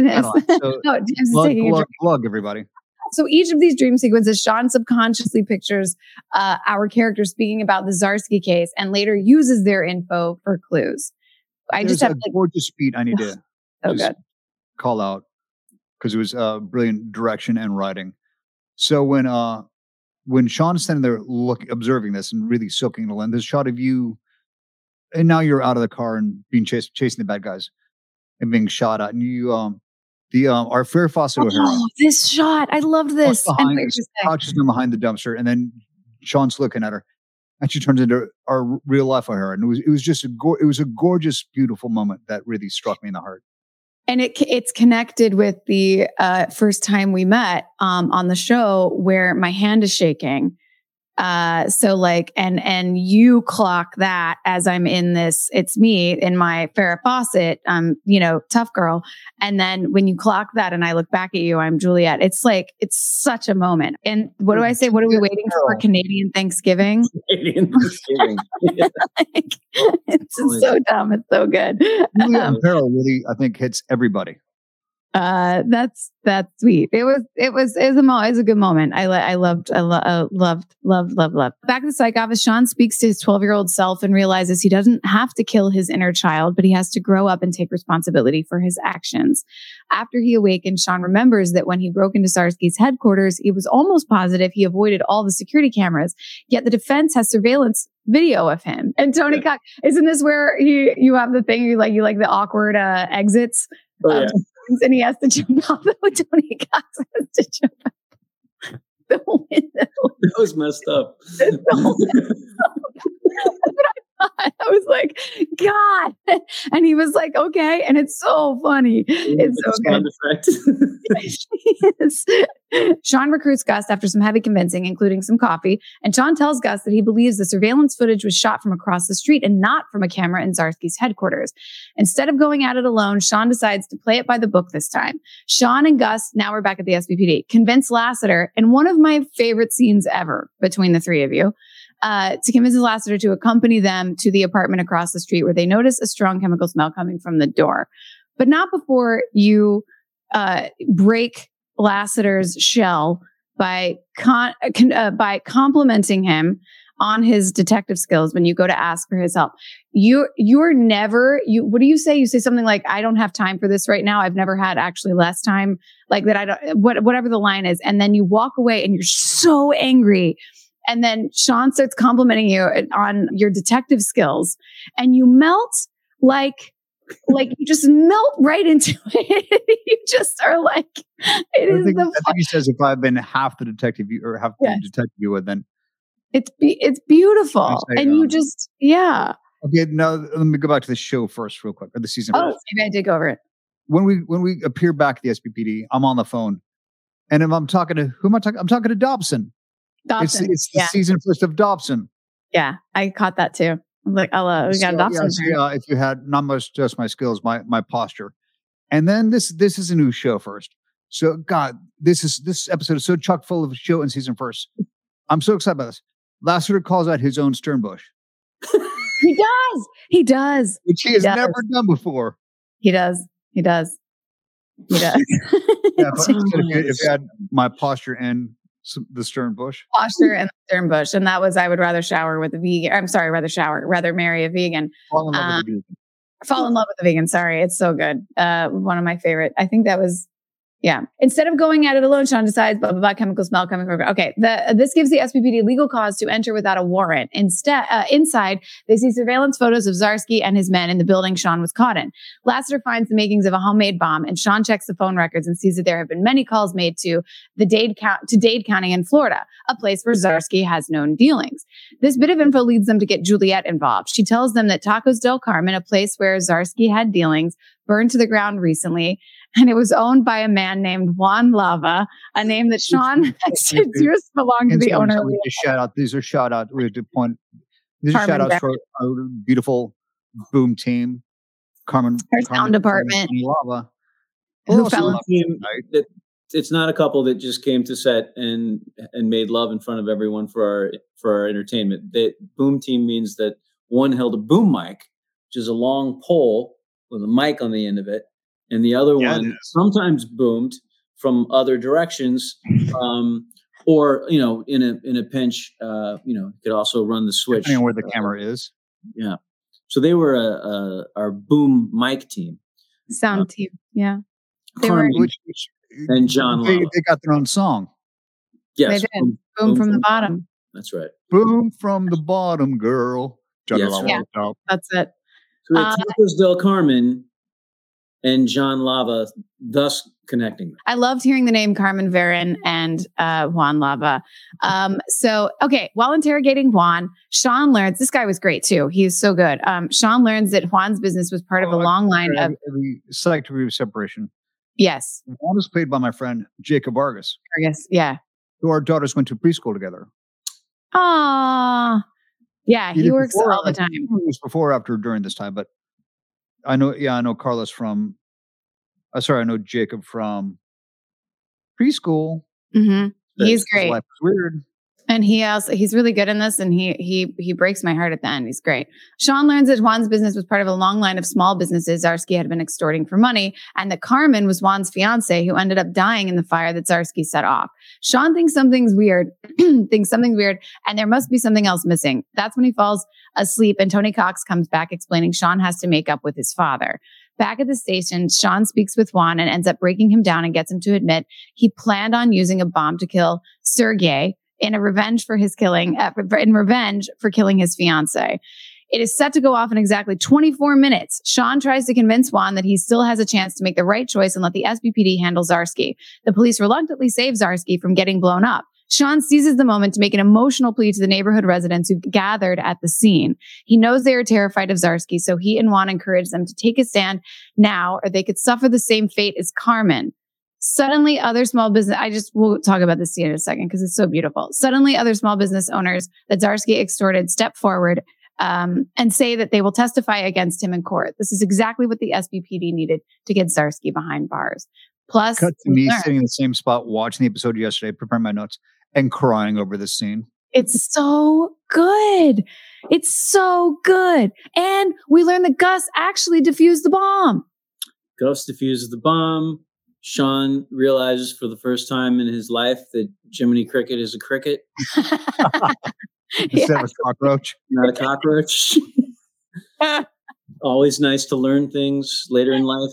is. So, plug, everybody. So each of these dream sequences, Sean subconsciously pictures our characters speaking about the Zarsky case and later uses their info for clues. There's just have a gorgeous beat I need to good. Call out because it was brilliant direction and writing. So when Sean's standing there observing this and really soaking it in, this shot of you. And now you're out of the car and being chasing the bad guys and being shot at. And you, our Farrah Fawcett O'Hara. Oh, this shot. I loved this. Crouches behind the dumpster. And then Sean's looking at her and she turns into our real life O'Hara. And it was just it was a gorgeous, beautiful moment that really struck me in the heart. And it's connected with the first time we met on the show where my hand is shaking. So like, and you clock that as I'm in this, it's me in my Farrah Fawcett, tough girl. And then when you clock that and I look back at you, I'm Juliet. It's like, it's such a moment. And what do I say? What are we waiting for? Canadian Thanksgiving? Canadian Thanksgiving. Yeah. Like, it's just so dumb. It's so good. Pearl really, I think, hits everybody. That's sweet. It was a good moment. I loved. Back at the psych office, Sean speaks to his 12-year-old self and realizes he doesn't have to kill his inner child, but he has to grow up and take responsibility for his actions. After he awakens, Sean remembers that when he broke into Zarsky's headquarters, he was almost positive he avoided all the security cameras, yet the defense has surveillance video of him. And Tony Cox, isn't this where you have the thing, you like the awkward exits? Oh, yeah. And he has to jump off. Tony Cox has to jump out the window. That was messed up. That's what I was like, God. And he was like, okay. And it's so funny. It's so good. Yes. Sean recruits Gus after some heavy convincing, including some coffee. And Sean tells Gus that he believes the surveillance footage was shot from across the street and not from a camera in Zarsky's headquarters. Instead of going at it alone, Sean decides to play it by the book this time. Sean and Gus, now we're back at the SBPD, convince Lassiter, in one of my favorite scenes ever between the three of you, to convince Lassiter to accompany them to the apartment across the street where they notice a strong chemical smell coming from the door. But not before you break Lassiter's shell by complimenting him on his detective skills when you go to ask for his help. What do you say? You say something like, I don't have time for this right now. I've never had actually less time like that. Whatever the line is. And then you walk away and you're so angry. And then Sean starts complimenting you on your detective skills and you melt like you just melt right into it. You just are like, I think he says, if I've been half the detective or half the detective you would, then it's beautiful. And you just, yeah. Okay. Now let me go back to the show first real quick, or the season. Oh, maybe I did go over it. When we appear back at the SBPD, I'm on the phone and if I'm talking to, who am I talking? I'm talking to Dobson. It's the season first of Dobson. Yeah, I caught that too. I'm like, we got Dobson. If you had not much, just my skills, my posture, and then this is a new show first. So God, this episode is so chock full of show and season first. I'm so excited about this. Lassiter calls out his own Sternbush. He does, which he has never done before. He does. Yeah, if you had my posture and the Sternbush. Posture and the Sternbush. And that was, I would rather shower with a vegan. I'm sorry, rather marry a vegan. Fall in love with a vegan. Fall in love with a vegan. Sorry. It's so good. One of my favorite. I think that was, yeah. Instead of going at it alone, Sean decides, blah, blah, blah, chemical smell coming from. Okay. This gives the SBPD legal cause to enter without a warrant. Instead, inside, they see surveillance photos of Zarsky and his men in the building Sean was caught in. Lassiter finds the makings of a homemade bomb, and Sean checks the phone records and sees that there have been many calls made to Dade County in Florida, a place where Zarsky has known dealings. This bit of info leads them to get Juliet involved. She tells them that Tacos del Carmen, a place where Zarsky had dealings, burned to the ground recently, and it was owned by a man named Juan Lava, a name that Sean yours belong to the owner. These are shout out. We have to point. These are shout outs for our beautiful boom team, Carmen. Our sound department. Lava. Who fell in team, it's not a couple that just came to set and made love in front of everyone for our entertainment. The boom team means that one held a boom mic, which is a long pole with a mic on the end of it, and the other one sometimes boomed from other directions, or in a pinch, could also run the switch. Depending on where the camera is. Yeah, so they were our boom mic team, sound team. Yeah, they Carmen, were. And John Lava. They got their own song. Yes, they did. Boom from the bottom. That's right. Boom from the bottom, girl. Yes, that's it. So Tacos del Carmen and John Lava, thus connecting them. I loved hearing the name Carmen Verin and Juan Lava. While interrogating Juan, Sean learns, this guy was great too. He was so good. Sean learns that Juan's business was part of a long line of... Select degree of separation. Yes. Juan was played by my friend, Jacob Vargas. Yeah. Who our daughters went to preschool together. Ah, yeah, he Either works before- all the I can't time. remember if it was before or after during this time, but I know Carlos from. I know Jacob from preschool. Hmm. He's His great. life was weird. And he's really good in this, and he breaks my heart at the end. He's great. Sean learns that Juan's business was part of a long line of small businesses Zarsky had been extorting for money, and that Carmen was Juan's fiance, who ended up dying in the fire that Zarsky set off. Sean thinks something's weird, and there must be something else missing. That's when he falls asleep, and Tony Cox comes back explaining Sean has to make up with his father. Back at the station, Sean speaks with Juan and ends up breaking him down and gets him to admit he planned on using a bomb to kill Sergei in revenge for killing his fiance. It is set to go off in exactly 24 minutes. Sean tries to convince Juan that he still has a chance to make the right choice and let the SBPD handle Zarsky. The police reluctantly save Zarsky from getting blown up. Sean seizes the moment to make an emotional plea to the neighborhood residents who gathered at the scene. He knows they are terrified of Zarsky, so he and Juan encourage them to take a stand now, or they could suffer the same fate as Carmen. Suddenly, other small business, we'll talk about this scene in a second because it's so beautiful. Suddenly, other small business owners that Zarsky extorted step forward and say that they will testify against him in court. This is exactly what the SBPD needed to get Zarsky behind bars. Plus, Cut to me sitting in the same spot watching the episode yesterday, preparing my notes, and crying over this scene. It's so good. It's so good. And we learned that Gus actually defused the bomb. Gus defuses the bomb. Sean realizes for the first time in his life that Jiminy Cricket is a cricket, Instead of a cockroach. not a cockroach. Always nice to learn things later in life.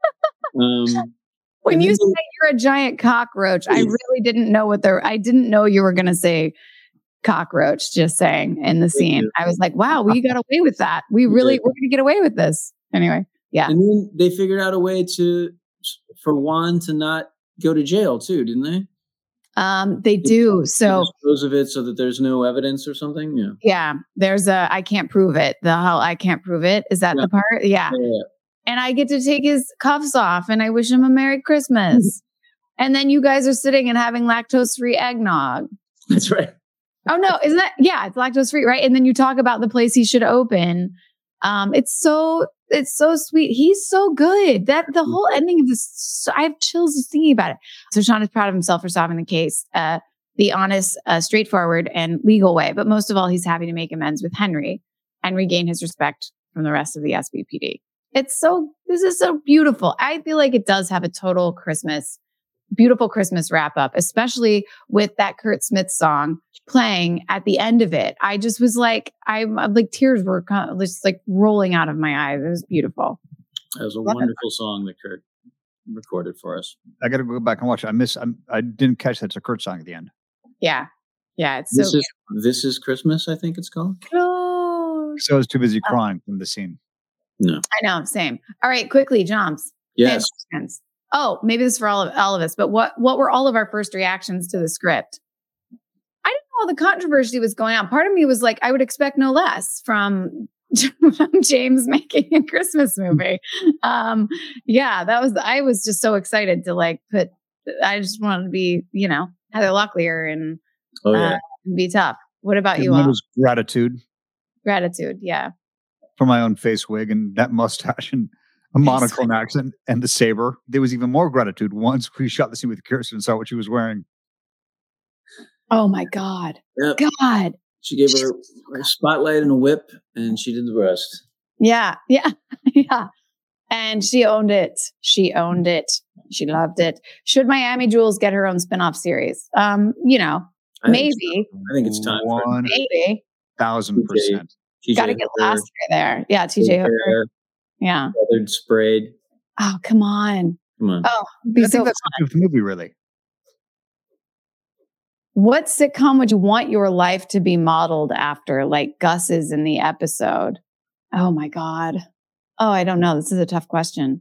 When you say you're a giant cockroach, I really didn't know I didn't know you were going to say cockroach, just saying, in the scene. I was like, wow, we got away with that. We're going to get away with this. Anyway, yeah. And then they figured out a way for Juan to not go to jail too, didn't they? They do. So dispose of it so that there's no evidence or something. Yeah. Yeah. There's I can't prove it. I can't prove it. Is that the part? Yeah. And I get to take his cuffs off and I wish him a Merry Christmas. And then you guys are sitting and having lactose-free eggnog. That's right. Oh no, isn't that? Yeah, it's lactose-free, right? And then you talk about the place he should open. It's so sweet. He's so good. That the whole ending of this, I have chills just thinking about it. So Sean is proud of himself for solving the case, the honest, straightforward, and legal way. But most of all, he's happy to make amends with Henry and regain his respect from the rest of the SBPD. This is so beautiful. I feel like it does have a total beautiful Christmas wrap up, especially with that Kurt Smith song playing at the end of it. I just was like, tears were just like rolling out of my eyes. It was beautiful. That was a wonderful song that Kurt recorded for us. I got to go back and watch it. I didn't catch that. It's a Kurt song at the end. Yeah. Yeah. It's This is Christmas, I think it's called. Oh, So I was too busy crying from the scene. No. I know. Same. All right. Quickly, Joms. Yes. Oh, maybe this is for all of us, but what were all of our first reactions to the script? I didn't know all the controversy was going on. Part of me was like, I would expect no less from James making a Christmas movie. I was just so excited to I just wanted to be, Heather Locklear and be tough. What about you all? It was gratitude. Gratitude. Yeah. For my own face wig and that mustache and a monochrome accent and the saber. There was even more gratitude once we shot the scene with Kirsten and saw what she was wearing. Oh my God. Yep. God. She gave her a spotlight and a whip and she did the rest. Yeah. Yeah. Yeah. And she owned it. She loved it. Should Miami Jules get her own spinoff series? Maybe. I think it's time for maybe 1,000%. Got to get Lasseter there. Yeah, TJ Hooker. Yeah. Feathered, sprayed. Oh, come on. Oh, I think that's the movie, really. What sitcom would you want your life to be modeled after, like Gus's in the episode? Oh my God. Oh, I don't know. This is a tough question.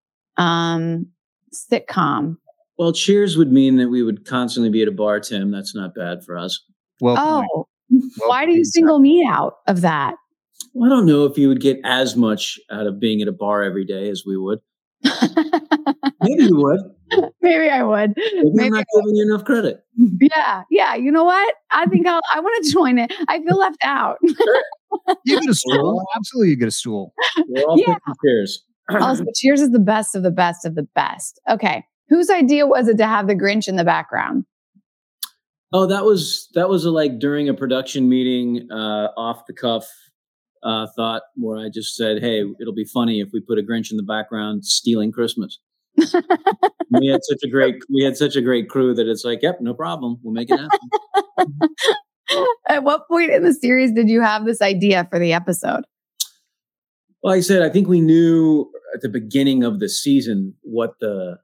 Sitcom. Well, Cheers would mean that we would constantly be at a bar, Tim. That's not bad for us. Well, why do you single me out of that? Well, I don't know if you would get as much out of being at a bar every day as we would. Maybe you would. Maybe I would. Maybe I'm not giving you enough credit. Yeah. You know what? I think I want to join it. I feel left out. You get a stool. Absolutely, you get a stool. We're all picking chairs. Also, Cheers is the best of the best of the best. Okay. Whose idea was it to have the Grinch in the background? Oh, that was like during a production meeting, off the cuff thought where I just said, "Hey, it'll be funny if we put a Grinch in the background stealing Christmas." we had such a great crew that it's like, "Yep, no problem, we'll make it happen." At what point in the series did you have this idea for the episode? Well, like I said, I think we knew at the beginning of the season what the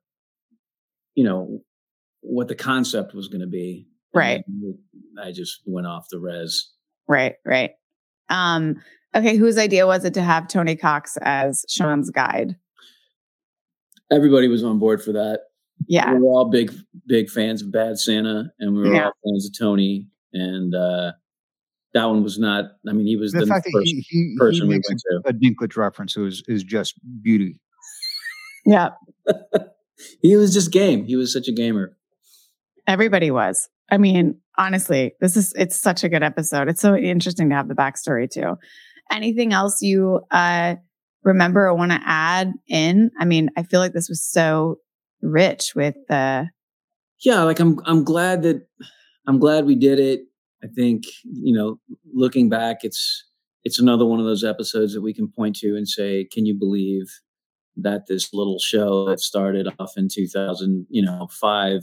concept was going to be. Right. I just went off the res. Right. Okay. Whose idea was it to have Tony Cox as Sean's guide? Everybody was on board for that. Yeah. We were all big fans of Bad Santa, and we were all fans of Tony. And that one was not. I mean, he was the fact first that person we makes went to. A Dinklage reference is just beauty. Yeah. He was just game. He was such a gamer. Everybody was. I mean, honestly, it's such a good episode. It's so interesting to have the backstory too. Anything else you remember or want to add in? I mean, I feel like this was so rich with the. Yeah, like I'm glad we did it. I think, looking back, it's another one of those episodes that we can point to and say, can you believe that this little show that started off in 2005,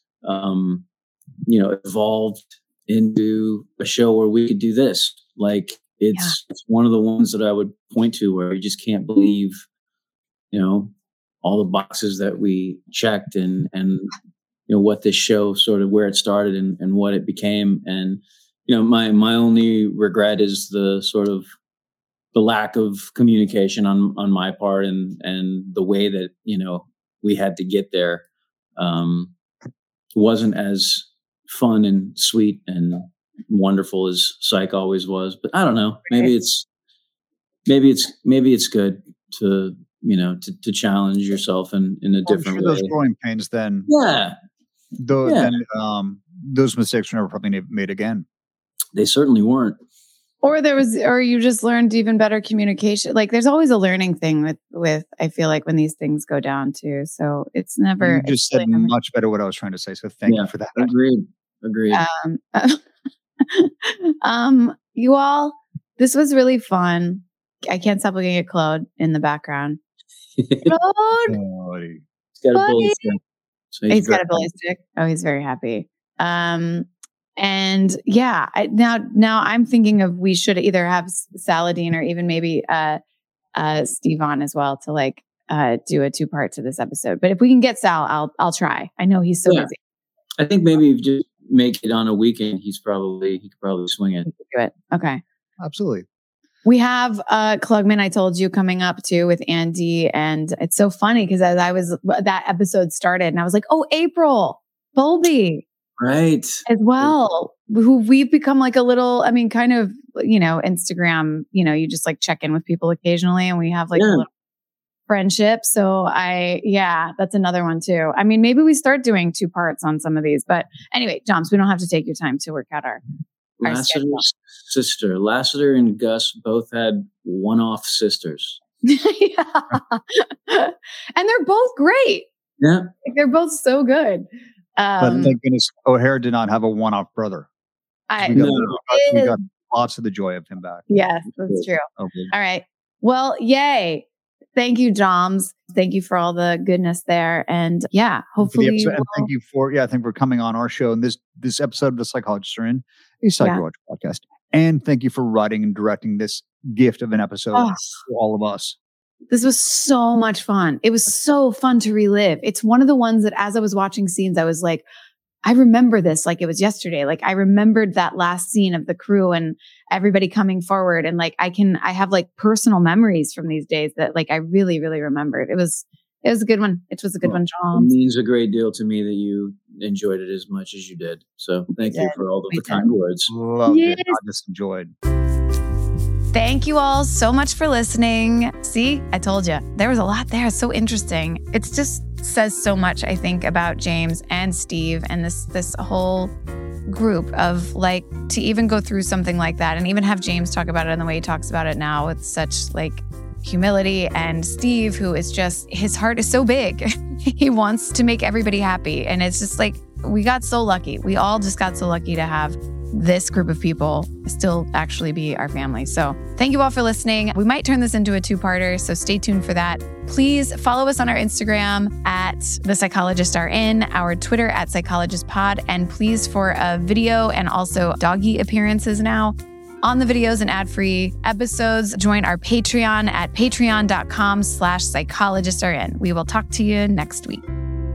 evolved into a show where we could do this. Like it's one of the ones that I would point to where you just can't believe, all the boxes that we checked and what this show sort of where it started and what it became. And, my only regret is the sort of the lack of communication on my part and the way that, we had to get there, wasn't as fun and sweet and wonderful as Psych always was. But I don't know, maybe it's good to, to challenge yourself in a different way. Those growing pains then. Yeah. Those mistakes were never probably made again. They certainly weren't. Or you just learned even better communication. Like there's always a learning thing with I feel like when these things go down too. So it's never. You just said much better what I was trying to say. So thank you for that. Agreed. You all, this was really fun. I can't stop looking at Claude in the background. Claude, he's got a bullet stick. So he's got a bullet stick. Oh, he's very happy. And yeah, now I'm thinking of we should either have Saladin or even maybe Steve on as well to like do a 2-part to this episode. But if we can get Sal, I'll try. I know he's so busy. I think maybe if you just make it on a weekend, he could probably swing it. Do it. Okay. Absolutely. We have Klugman, I told you, coming up too with Andy. And it's so funny because as that episode started and I was like, oh, April Bowlby. Right. As well, who we've become like a little, I mean, kind of, Instagram, you just like check in with people occasionally and we have like a little friendship. So that's another one too. I mean, maybe we start doing 2 parts on some of these, but anyway, Joms, we don't have to take your time to work out our Lassiter's sister. Lassiter and Gus both had one-off sisters. Yeah. And they're both great. Yeah. They're both so good. But thank goodness O'Hare did not have a one-off brother. We got lots of the joy of him back. Yes, that's true. Okay. All right. Well, yay. Thank you, Joms. Thank you for all the goodness there. And hopefully. And thank you for, I think we're coming on our show. And this episode of The Psychologists Are In, a Psychological podcast. And thank you for writing and directing this gift of an episode for all of us. This was so much fun. It was so fun to relive. It's one of the ones that as I was watching scenes, I was like, I remember this like it was yesterday. Like I remembered that last scene of the crew and everybody coming forward. And like, I have like personal memories from these days that like, I really, really remembered. It was a good one. It was a good one, John. It means a great deal to me that you enjoyed it as much as you did. So thank you for all of the kind words. Loved it. I just enjoyed. Thank you all so much for listening. See, I told you there was a lot there. It's so interesting. It just says so much, I think, about James and Steve and this whole group of like to even go through something like that and even have James talk about it in the way he talks about it now with such like humility, and Steve, who is just, his heart is so big. He wants to make everybody happy. And it's just like, we got so lucky. We all just got so lucky to have this group of people still actually be our family. So thank you all for listening. We might turn this into a two-parter, so stay tuned for that. Please follow us on our Instagram at The Psychologists Are In, our Twitter at PsychologistPod, and please, for a video and also doggy appearances now on the videos and ad-free episodes, join our Patreon at patreon.com/psychologistarein. We will talk to you next week.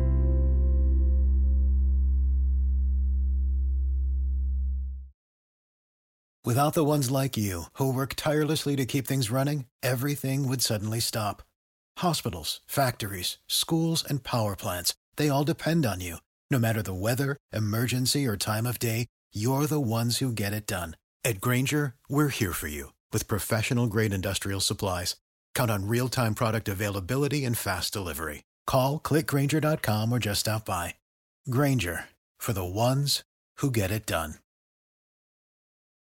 Without the ones like you, who work tirelessly to keep things running, everything would suddenly stop. Hospitals, factories, schools, and power plants, they all depend on you. No matter the weather, emergency, or time of day, you're the ones who get it done. At Grainger, we're here for you with professional-grade industrial supplies. Count on real-time product availability and fast delivery. Call, click Grainger.com, or just stop by. Grainger, for the ones who get it done.